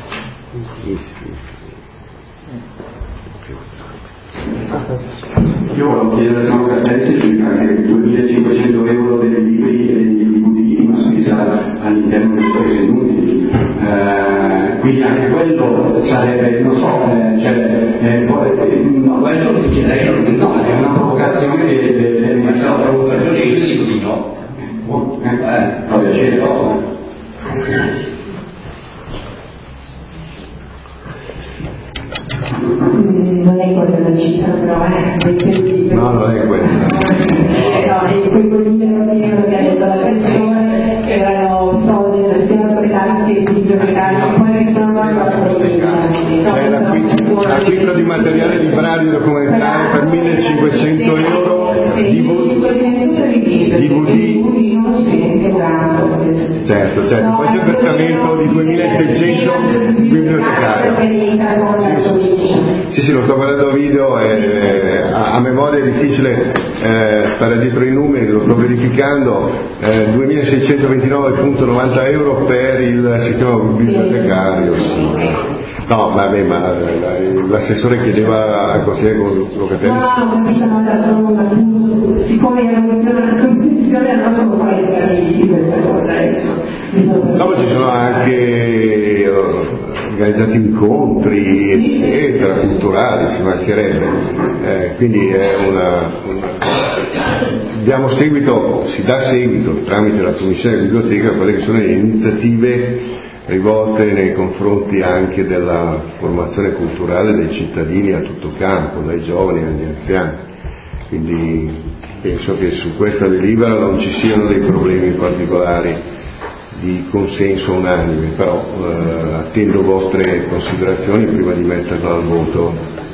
Io volevo chiedere se non Castelli circa anche duemilacinquecento euro dei libri e dei D V D, ma spesa all'interno dei paesi inutili. Eh, quindi anche quello sarebbe, non so, eh, cioè, eh, poi, no, quello lo chiederei, no, è una provocazione che ma c'è una provocazione che io dico di no. Eh, eh, fa piacere dopo. Non è quella la cifra, però è dei no, non è quella. Eh, no, e quei quelli che ha detto la persona erano soldi della spesa precaria che i bibliotecari poi ritornano alla provincia. C'è l'acquisto di materiale librario documentario per millecinquecento euro, D V D. Certo, certo, poi c'è il versamento di duemilaseicento bibliotecario. Sì, sì, lo sto guardando a video, e, a, a memoria è difficile eh, stare dietro i numeri, lo sto verificando, eh, duemilaseicentoventinove virgola novanta euro per il sistema bibliotecario. No, vabbè, ma l'assessore chiedeva al consigliere Locatelli. No, no, capito, ma adesso siccome era una competizione non sono fare di questa cosa. Dopo ci sono anche organizzati incontri, eccetera, culturali, si mancherebbe. Eh, quindi è una, una... diamo seguito, si dà seguito tramite la Commissione di Biblioteca a quelle che sono le iniziative rivolte nei confronti anche della formazione culturale dei cittadini a tutto campo, dai giovani agli anziani. Quindi penso che su questa delibera non ci siano dei problemi particolari di consenso unanime, però eh, attendo vostre considerazioni prima di metterla al voto.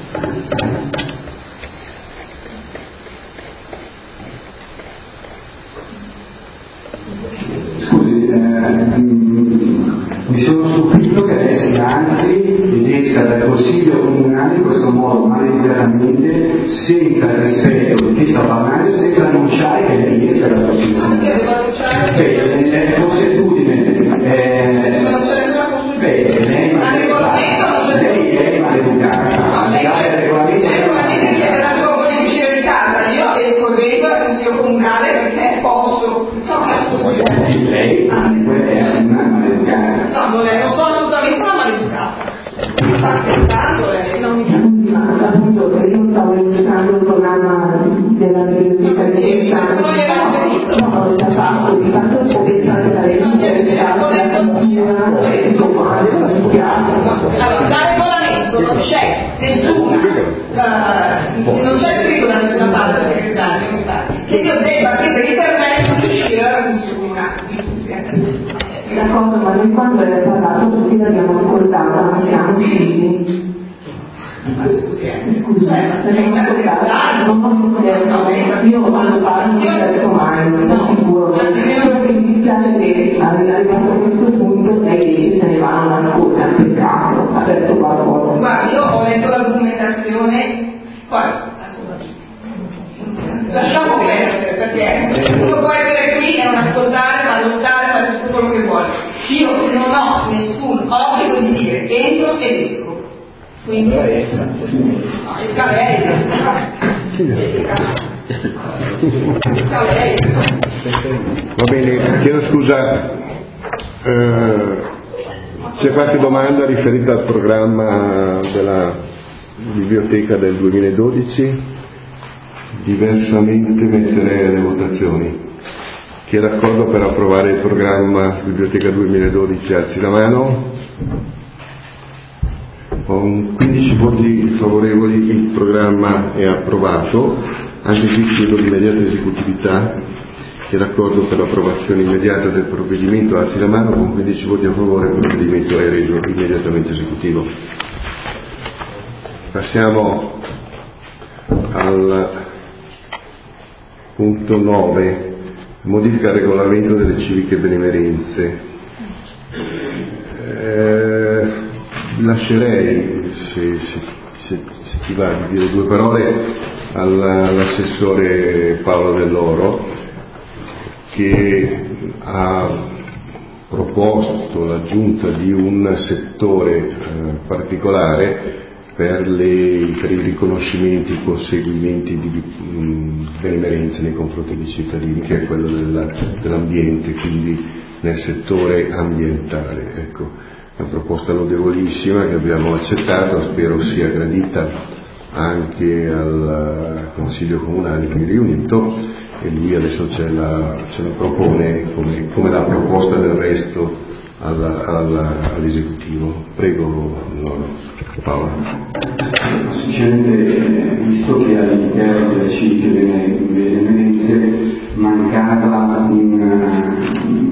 Scusi, eh, mi sono stupito che lei altri ed esca dal Consiglio Comunale in questo modo maledettamente, senza il rispetto di chi sta parlando, senza annunciare che lei esca dal Consiglio Comunale. Beh, è consuetudine. Eh, beh, lei è maleducata. Lei è maleducata. Al di là del regolamento. Lei probabilmente chiederà solo voi di uscire di casa. Io esco dentro dal Consiglio Comunale perché posso. Lei è una maleducata. No, non, è, non sono assolutamente una maleducata. Sta scherzando lei. Non mi scusi, ma appunto io stavo illustrando il programma della biblioteca di Stato. Non gliel'ho detto. No, l'ho già fatto, di fatto ho pensato che la legge è stata la cultura e insomma, adesso mi spiace. Allora, dal regolamento non c'è nessuna, uh, non c'è scritto da nessuna parte del segretario che io debba chiedere il permesso di uscire dalla Consiglio Comunale. D'accordo, ma noi quando lei ha parlato tutti l'abbiamo ascoltata, ma siamo usciti. Ma scusi, eh. Scusi, l'abbiamo ascoltata, non posso dire, io quando parlo non cerco mai, non sono sicuro. Solo che mi dispiace che arrivato a questo punto lei se ne va a una scuola, peccato, adesso qualcosa. Guarda, io ho letto la documentazione, guarda, lasciamo perdere, perché uno può essere qui e non ascoltare, ma lottare, fare tutto quello che vuole. Io non ho nessun obbligo di dire entro ed esco. Quindi no, esca lei. Esca lei. Va bene, chiedo scusa, eh, c'è qualche domanda riferita al programma della biblioteca del duemiladodici? Diversamente metterei alle votazioni. Chi è d'accordo per approvare il programma Biblioteca duemiladodici alzi la mano. Con quindici voti favorevoli il programma è approvato. Anche qui chiedo l'immediata esecutività. Chi è d'accordo per l'approvazione immediata del provvedimento alzi la mano. Con quindici voti a favore il provvedimento è reso immediatamente esecutivo. Passiamo al punto nove, modifica al regolamento delle civiche benemerenze. Eh, lascerei, se, se, se, se ti va, di dire due parole all'assessore Paolo Dell'Oro, che ha proposto l'aggiunta di un settore eh, particolare per, le, per i riconoscimenti, i conseguimenti di mh, benemerenze nei confronti dei cittadini, che è quello della, dell'ambiente, quindi nel settore ambientale. Ecco, è una proposta lodevolissima che abbiamo accettato, spero sia gradita anche al Consiglio Comunale qui riunito, e lui adesso ce la, ce la propone come, come la proposta del resto alla, alla, all'esecutivo. Prego, no. Paolo. Sinceramente, visto che all'interno delle civiche benemerenze mancava una,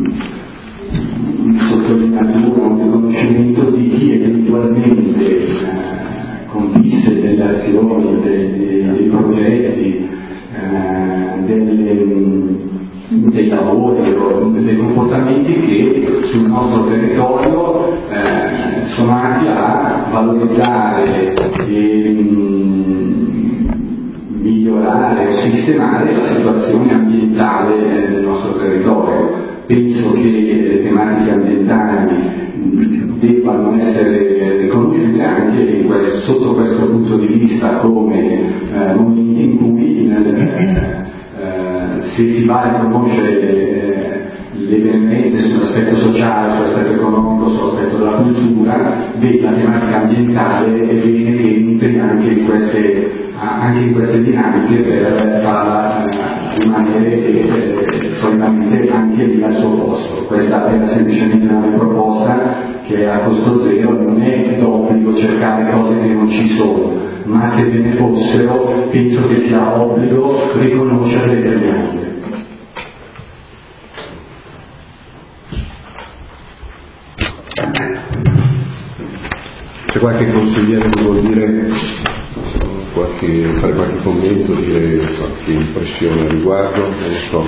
una sottolineatura, un riconoscimento di chi eventualmente eh, compisse delle azioni, dei, dei progetti, eh, delle, dei lavori o dei comportamenti che sul nostro territorio eh, sono atti a valorizzare e mh, migliorare o sistemare la situazione ambientale del nostro territorio. Penso che le tematiche ambientali debbano essere riconosciute anche in questo, sotto questo punto di vista come eh, momenti in cui nel, Uh, se si va a conoscere eh, le benemerenze sull'aspetto sociale, sull'aspetto economico, sull'aspetto della cultura, cultura, vedi la tematica ambientale e bene che entri anche in queste, anche in queste dinamiche per farla rimanere eh, solitamente anche lì al suo posto. Questa era semplicemente una mia proposta, che è a costo zero, non è d'obbligo cercare cose che non ci sono, ma se ve ne fossero penso che sia obbligo riconoscere le determinate. C'è qualche consigliere che vuol dire qualche, fare qualche commento, dire qualche impressione al riguardo? Non lo so.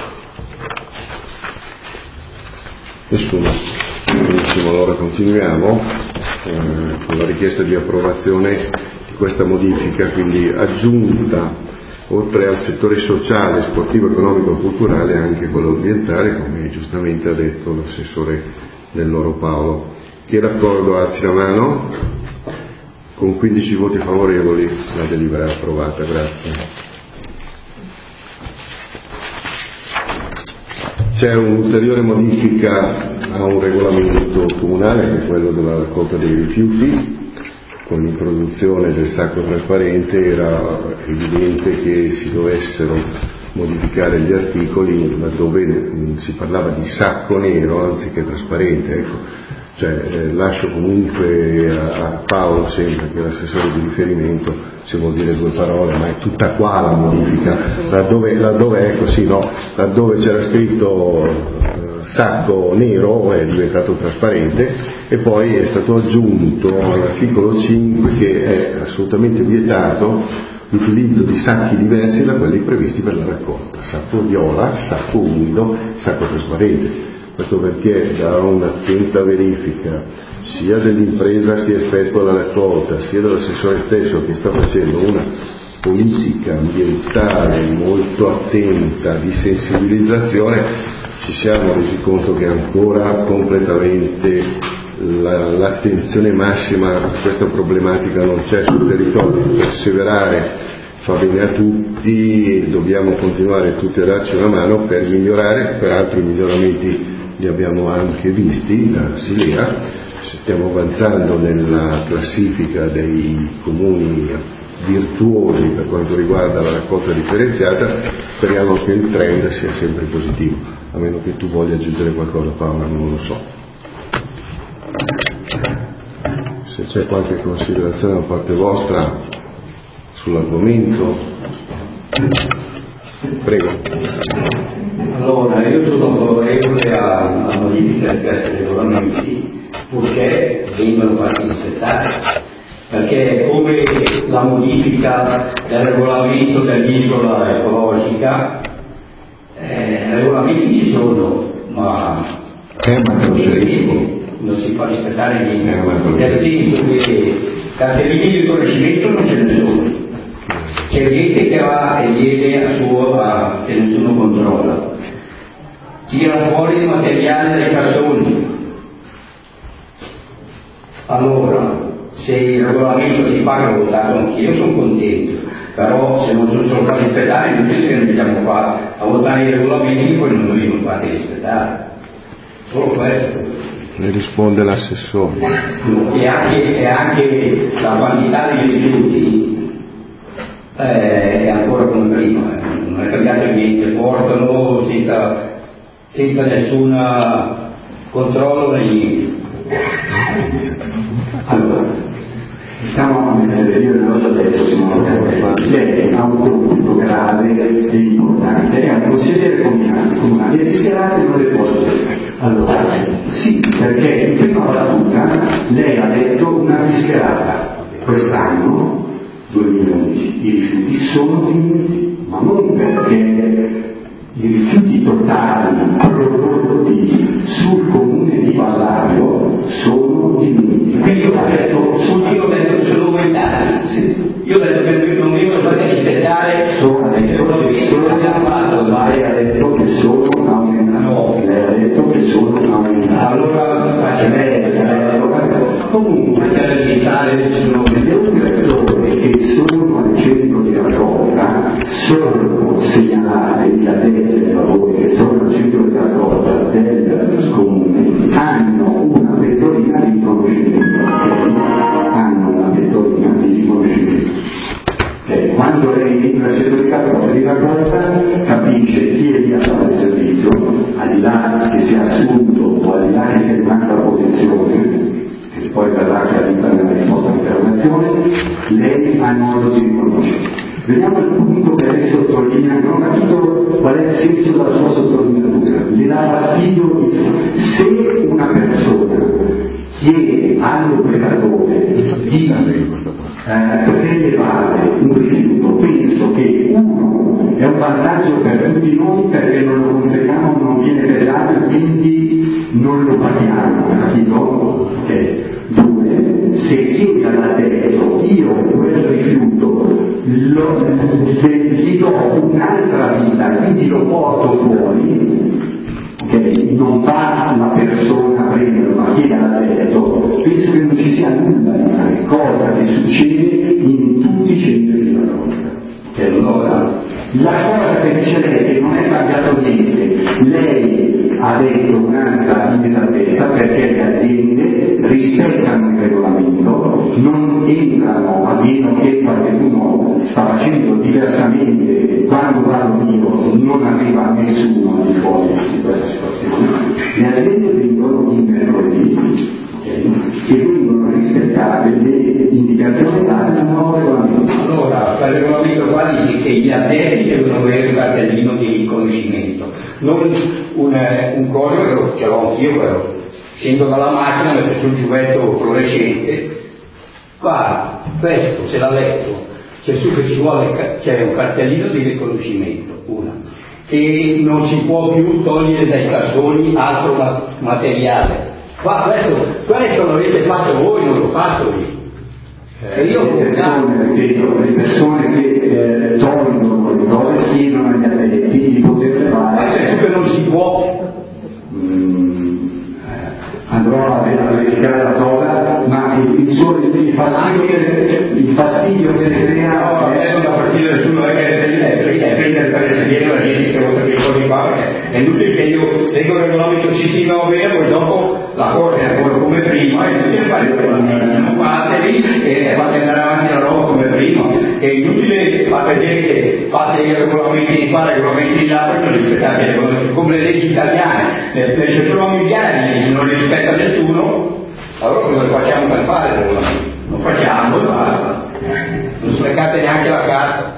Nessuno. Benissimo, allora continuiamo eh, con la richiesta di approvazione di questa modifica, quindi aggiunta oltre al settore sociale, sportivo, economico e culturale anche quello ambientale, come giustamente ha detto l'assessore Del Loro Paolo. Chi è d'accordo alzi la mano. Con quindici voti favorevoli la delibera è approvata, grazie. C'è un'ulteriore modifica a un regolamento comunale, che è quello della raccolta dei rifiuti. Con l'introduzione del sacco trasparente era evidente che si dovessero modificare gli articoli laddove si parlava di sacco nero anziché trasparente, ecco. Cioè, eh, lascio comunque a, a Paolo, sempre che è l'assessore di riferimento, se vuol dire due parole, ma è tutta qua la modifica, laddove, laddove ecco sì, no, laddove c'era scritto eh, sacco nero è diventato trasparente, e poi è stato aggiunto all'articolo cinque che è assolutamente vietato l'utilizzo di sacchi diversi da quelli previsti per la raccolta, sacco viola, sacco umido, sacco trasparente. Questo perché da un'attenta verifica sia dell'impresa che effettua la raccolta, sia dell'assessore stesso che sta facendo una politica ambientale molto attenta di sensibilizzazione, ci siamo resi conto che ancora completamente la, l'attenzione massima a questa problematica non c'è sul territorio. Perseverare fa bene a tutti e dobbiamo continuare tutti a darci una mano per migliorare. Peraltro i miglioramenti li abbiamo anche visti da Silea, stiamo avanzando nella classifica dei comuni virtuosi per quanto riguarda la raccolta differenziata. Speriamo che il trend sia sempre positivo, a meno che tu voglia aggiungere qualcosa, Paola, non lo so. Se c'è qualche considerazione da parte vostra sull'argomento, prego. Allora, io sono favorevole alla modifica di questi regolamenti purché vengano fatti rispettare, perché come la modifica del regolamento dell'isola ecologica, eh, regolamenti ci sono, ma, eh, ma non, non si fa rispettare niente, eh, nel senso che cartelline di riconoscimento non ce ne sono, c'è gente che va e viene a suo a, che nessuno controlla, tira fuori il materiale dai cassoni. Allora, se il regolamento si paga votato anch'io sono contento, però se non sono fatti rispettare non è che noi andiamo qua a votare i regolamenti e poi non li non fate rispettare. Solo questo. Ne risponde l'assessore. E anche, e anche la quantità di rifiuti eh, è ancora come prima, eh. Non è cambiato niente, portano senza senza nessun controllo né niente. Allora, diciamo, io non l'ho detto, lei ha un compito grave e importante, è un consigliere comunale, le disperate non le posso dire. Allora, sì, perché in prima battuta lei ha detto una disperata. Quest'anno, duemilaundici, i rifiuti sono diminuiti, ma non perché i rifiuti totali prodotti sul comune di Vallario sono diminuiti. Quindi io ho detto, io ho detto che sono aumentati. Sì. Io ho detto che non vengono fatti rispettare. Sono detto che sono, ma lei ha detto che sono aumentati. No, lei ha detto che sono aumentati. Allora faccio lei, comunque per limitare sono le operazioni che sono al centro di raccolta sono segnalate la tesi dei lavori che sono al centro di raccolta del comune, hanno una vettorina di riconoscimento. Vediamo il punto che lei sottolinea, non ho capito qual è il senso della sua sottolineatura. Le dà fastidio se una persona chiede all'operatore di eh, prelevare un rifiuto, penso che uno è un vantaggio per tutti noi perché non lo controlliamo, non viene pesato e quindi non lo paghiamo, capito? Ok. Due, se chiede all'addetto io quel rifiuto lo, gli do un'altra vita, quindi lo porto fuori, okay, non va la persona a prenderlo, ma chiede all'addetto, penso che non ci sia nulla di tale cosa che succede in tutti i centri di raccolta. Okay, allora, la cosa che dice lei che non è cambiato niente, lei ha detto un'altra inesattezza perché le aziende rispettano il regolamento, non entrano a meno che qualcuno sta facendo diversamente, quando parlo io non arriva nessuno al di fuori di questa situazione. Le aziende vengono in mercoledì che vengono rispettate le indicazioni date dal nuovo regolamento. Allora, il regolamento qua dice che gli addetti devono avere un cartellino di riconoscimento, non un, un coso, ce l'ho anch'io, però scendo dalla macchina, metto sul giubbetto fluorescente, guarda, questo se l'ha letto, c'è su che ci vuole, c'è un cartellino di riconoscimento, una, che non si può più togliere dai cassoni altro ma- materiale. Ma questo, questo l'avete fatto voi, non l'ho fatto io. Eh, io le persone, ripeto, le persone che eh, tolgono le cose chiedono agli addetti di poterle fare. Ma certo che non si può. Mm, andrò a verificare la cosa, ma il, il, suo, il, fastidio, che, il fastidio che le crea. No, adesso da partire nessuno è che è prendere per le sedere la gente che vuole capire cosa fa, perché è inutile che io leggo il regolamento, sì sì va bene, poi dopo la cosa è ancora come prima, è inutile fare il regolamento, fatevi e fate andare avanti la roba come prima, è inutile far vedere che fate i regolamenti di qua, regolamenti di là, poi non rispettate le cose, come le leggi italiane, le, le sociologie miliari non le rispetta nessuno, allora cosa le facciamo per fare il regolamento? Non facciamo e basta, non sprecate neanche la carta.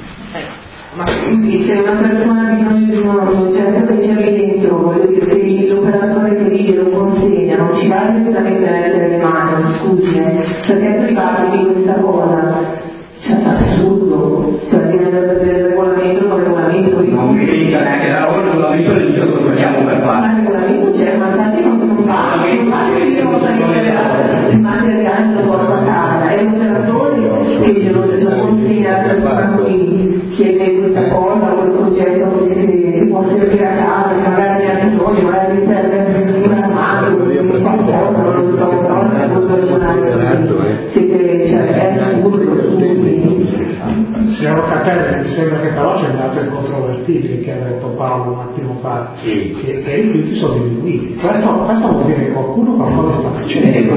Ma quindi se una persona ha bisogno di un oggetto che c'è lì dentro, voglio dire, se l'operatore che lì lo consegna, non ci va direttamente a mettere le mani, scusi, eh, perché è privato di questa cosa, cioè assurdo, cioè deve del regolamento, non regolamento. Non mi dica neanche la roba, il regolamento è dice cosa facciamo per fare. Ma il regolamento c'è, ma infatti non, non va, non va che io possa mettere il materiale lo porto a casa, è l'operatore che glielo consegna alla persona qui, chiede questa cosa, questo oggetto che può servire a casa, che magari ne ha bisogno, magari serve un armadio, un qualcosa, non lo so, però non è molto ragionare, siete, cioè, è assurdo, scusi. Signor Capelli, mi sembra che però c'è un dato incontrovertibile che ha detto Paolo un attimo fa, che, che i rifiuti sono diminuiti. Questo, questo vuol dire che qualcuno qualcosa sta facendo. Ecco,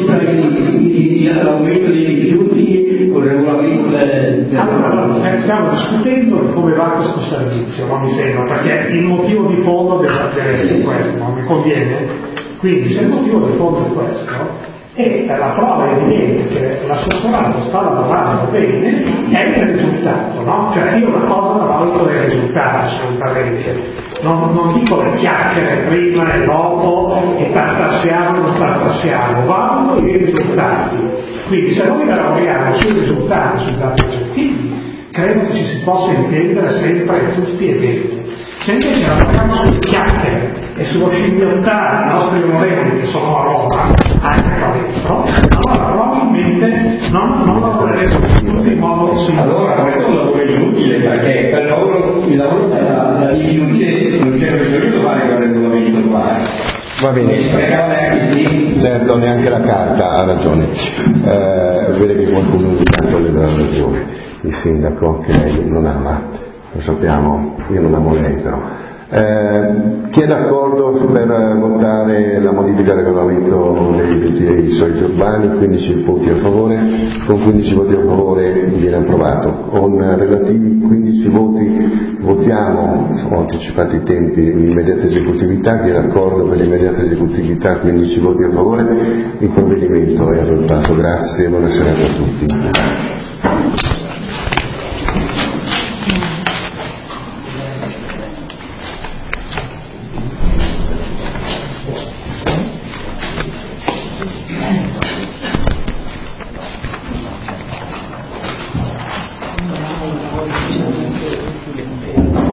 l'aumento dei rifiuti con il regolamento del... Allora, stiamo discutendo di come va questo servizio, non mi sembra, perché il motivo di fondo deve, deve essere questo, non mi conviene. Quindi se il motivo di fondo è questo, e la prova è evidente che l'assessorato sta lavorando bene, è il risultato, no? Cioè io una cosa la valuto dai risultati assolutamente, non, non dico le chiacchiere prima e dopo e tartassiamo o non tartassiamo, valuto i risultati. Quindi se noi lavoriamo sui risultati, sui dati oggettivi, credo che ci si possa intendere sempre tutti e bene. Se invece lavoriamo sulle chiacchiere e sullo scimmiottare i nostri onorevoli che sono a Roma, anche qua dentro, allora probabilmente non, non lavoreremo tutti in modo simile. Allora questo è un lavoro inutile, perché per lavoro, il lavoro da, da inutile non c'è bisogno di fare quel regolamento qua. Va bene, certo, neanche la carta ha ragione. Eh, vede che qualcuno ogni tanto le dà ragione. Il sindaco che lei non ama, lo sappiamo, io non amo lei però. Eh, chi è d'accordo per votare la modifica del regolamento dei, dei soliti urbani? quindici voti a favore, con quindici voti a favore viene approvato. Con relativi quindici voti votiamo, ho anticipato i tempi, l'immediata esecutività. Chi è d'accordo per l'immediata esecutività? quindici voti a favore, il provvedimento è adottato. Grazie e buona serata a tutti.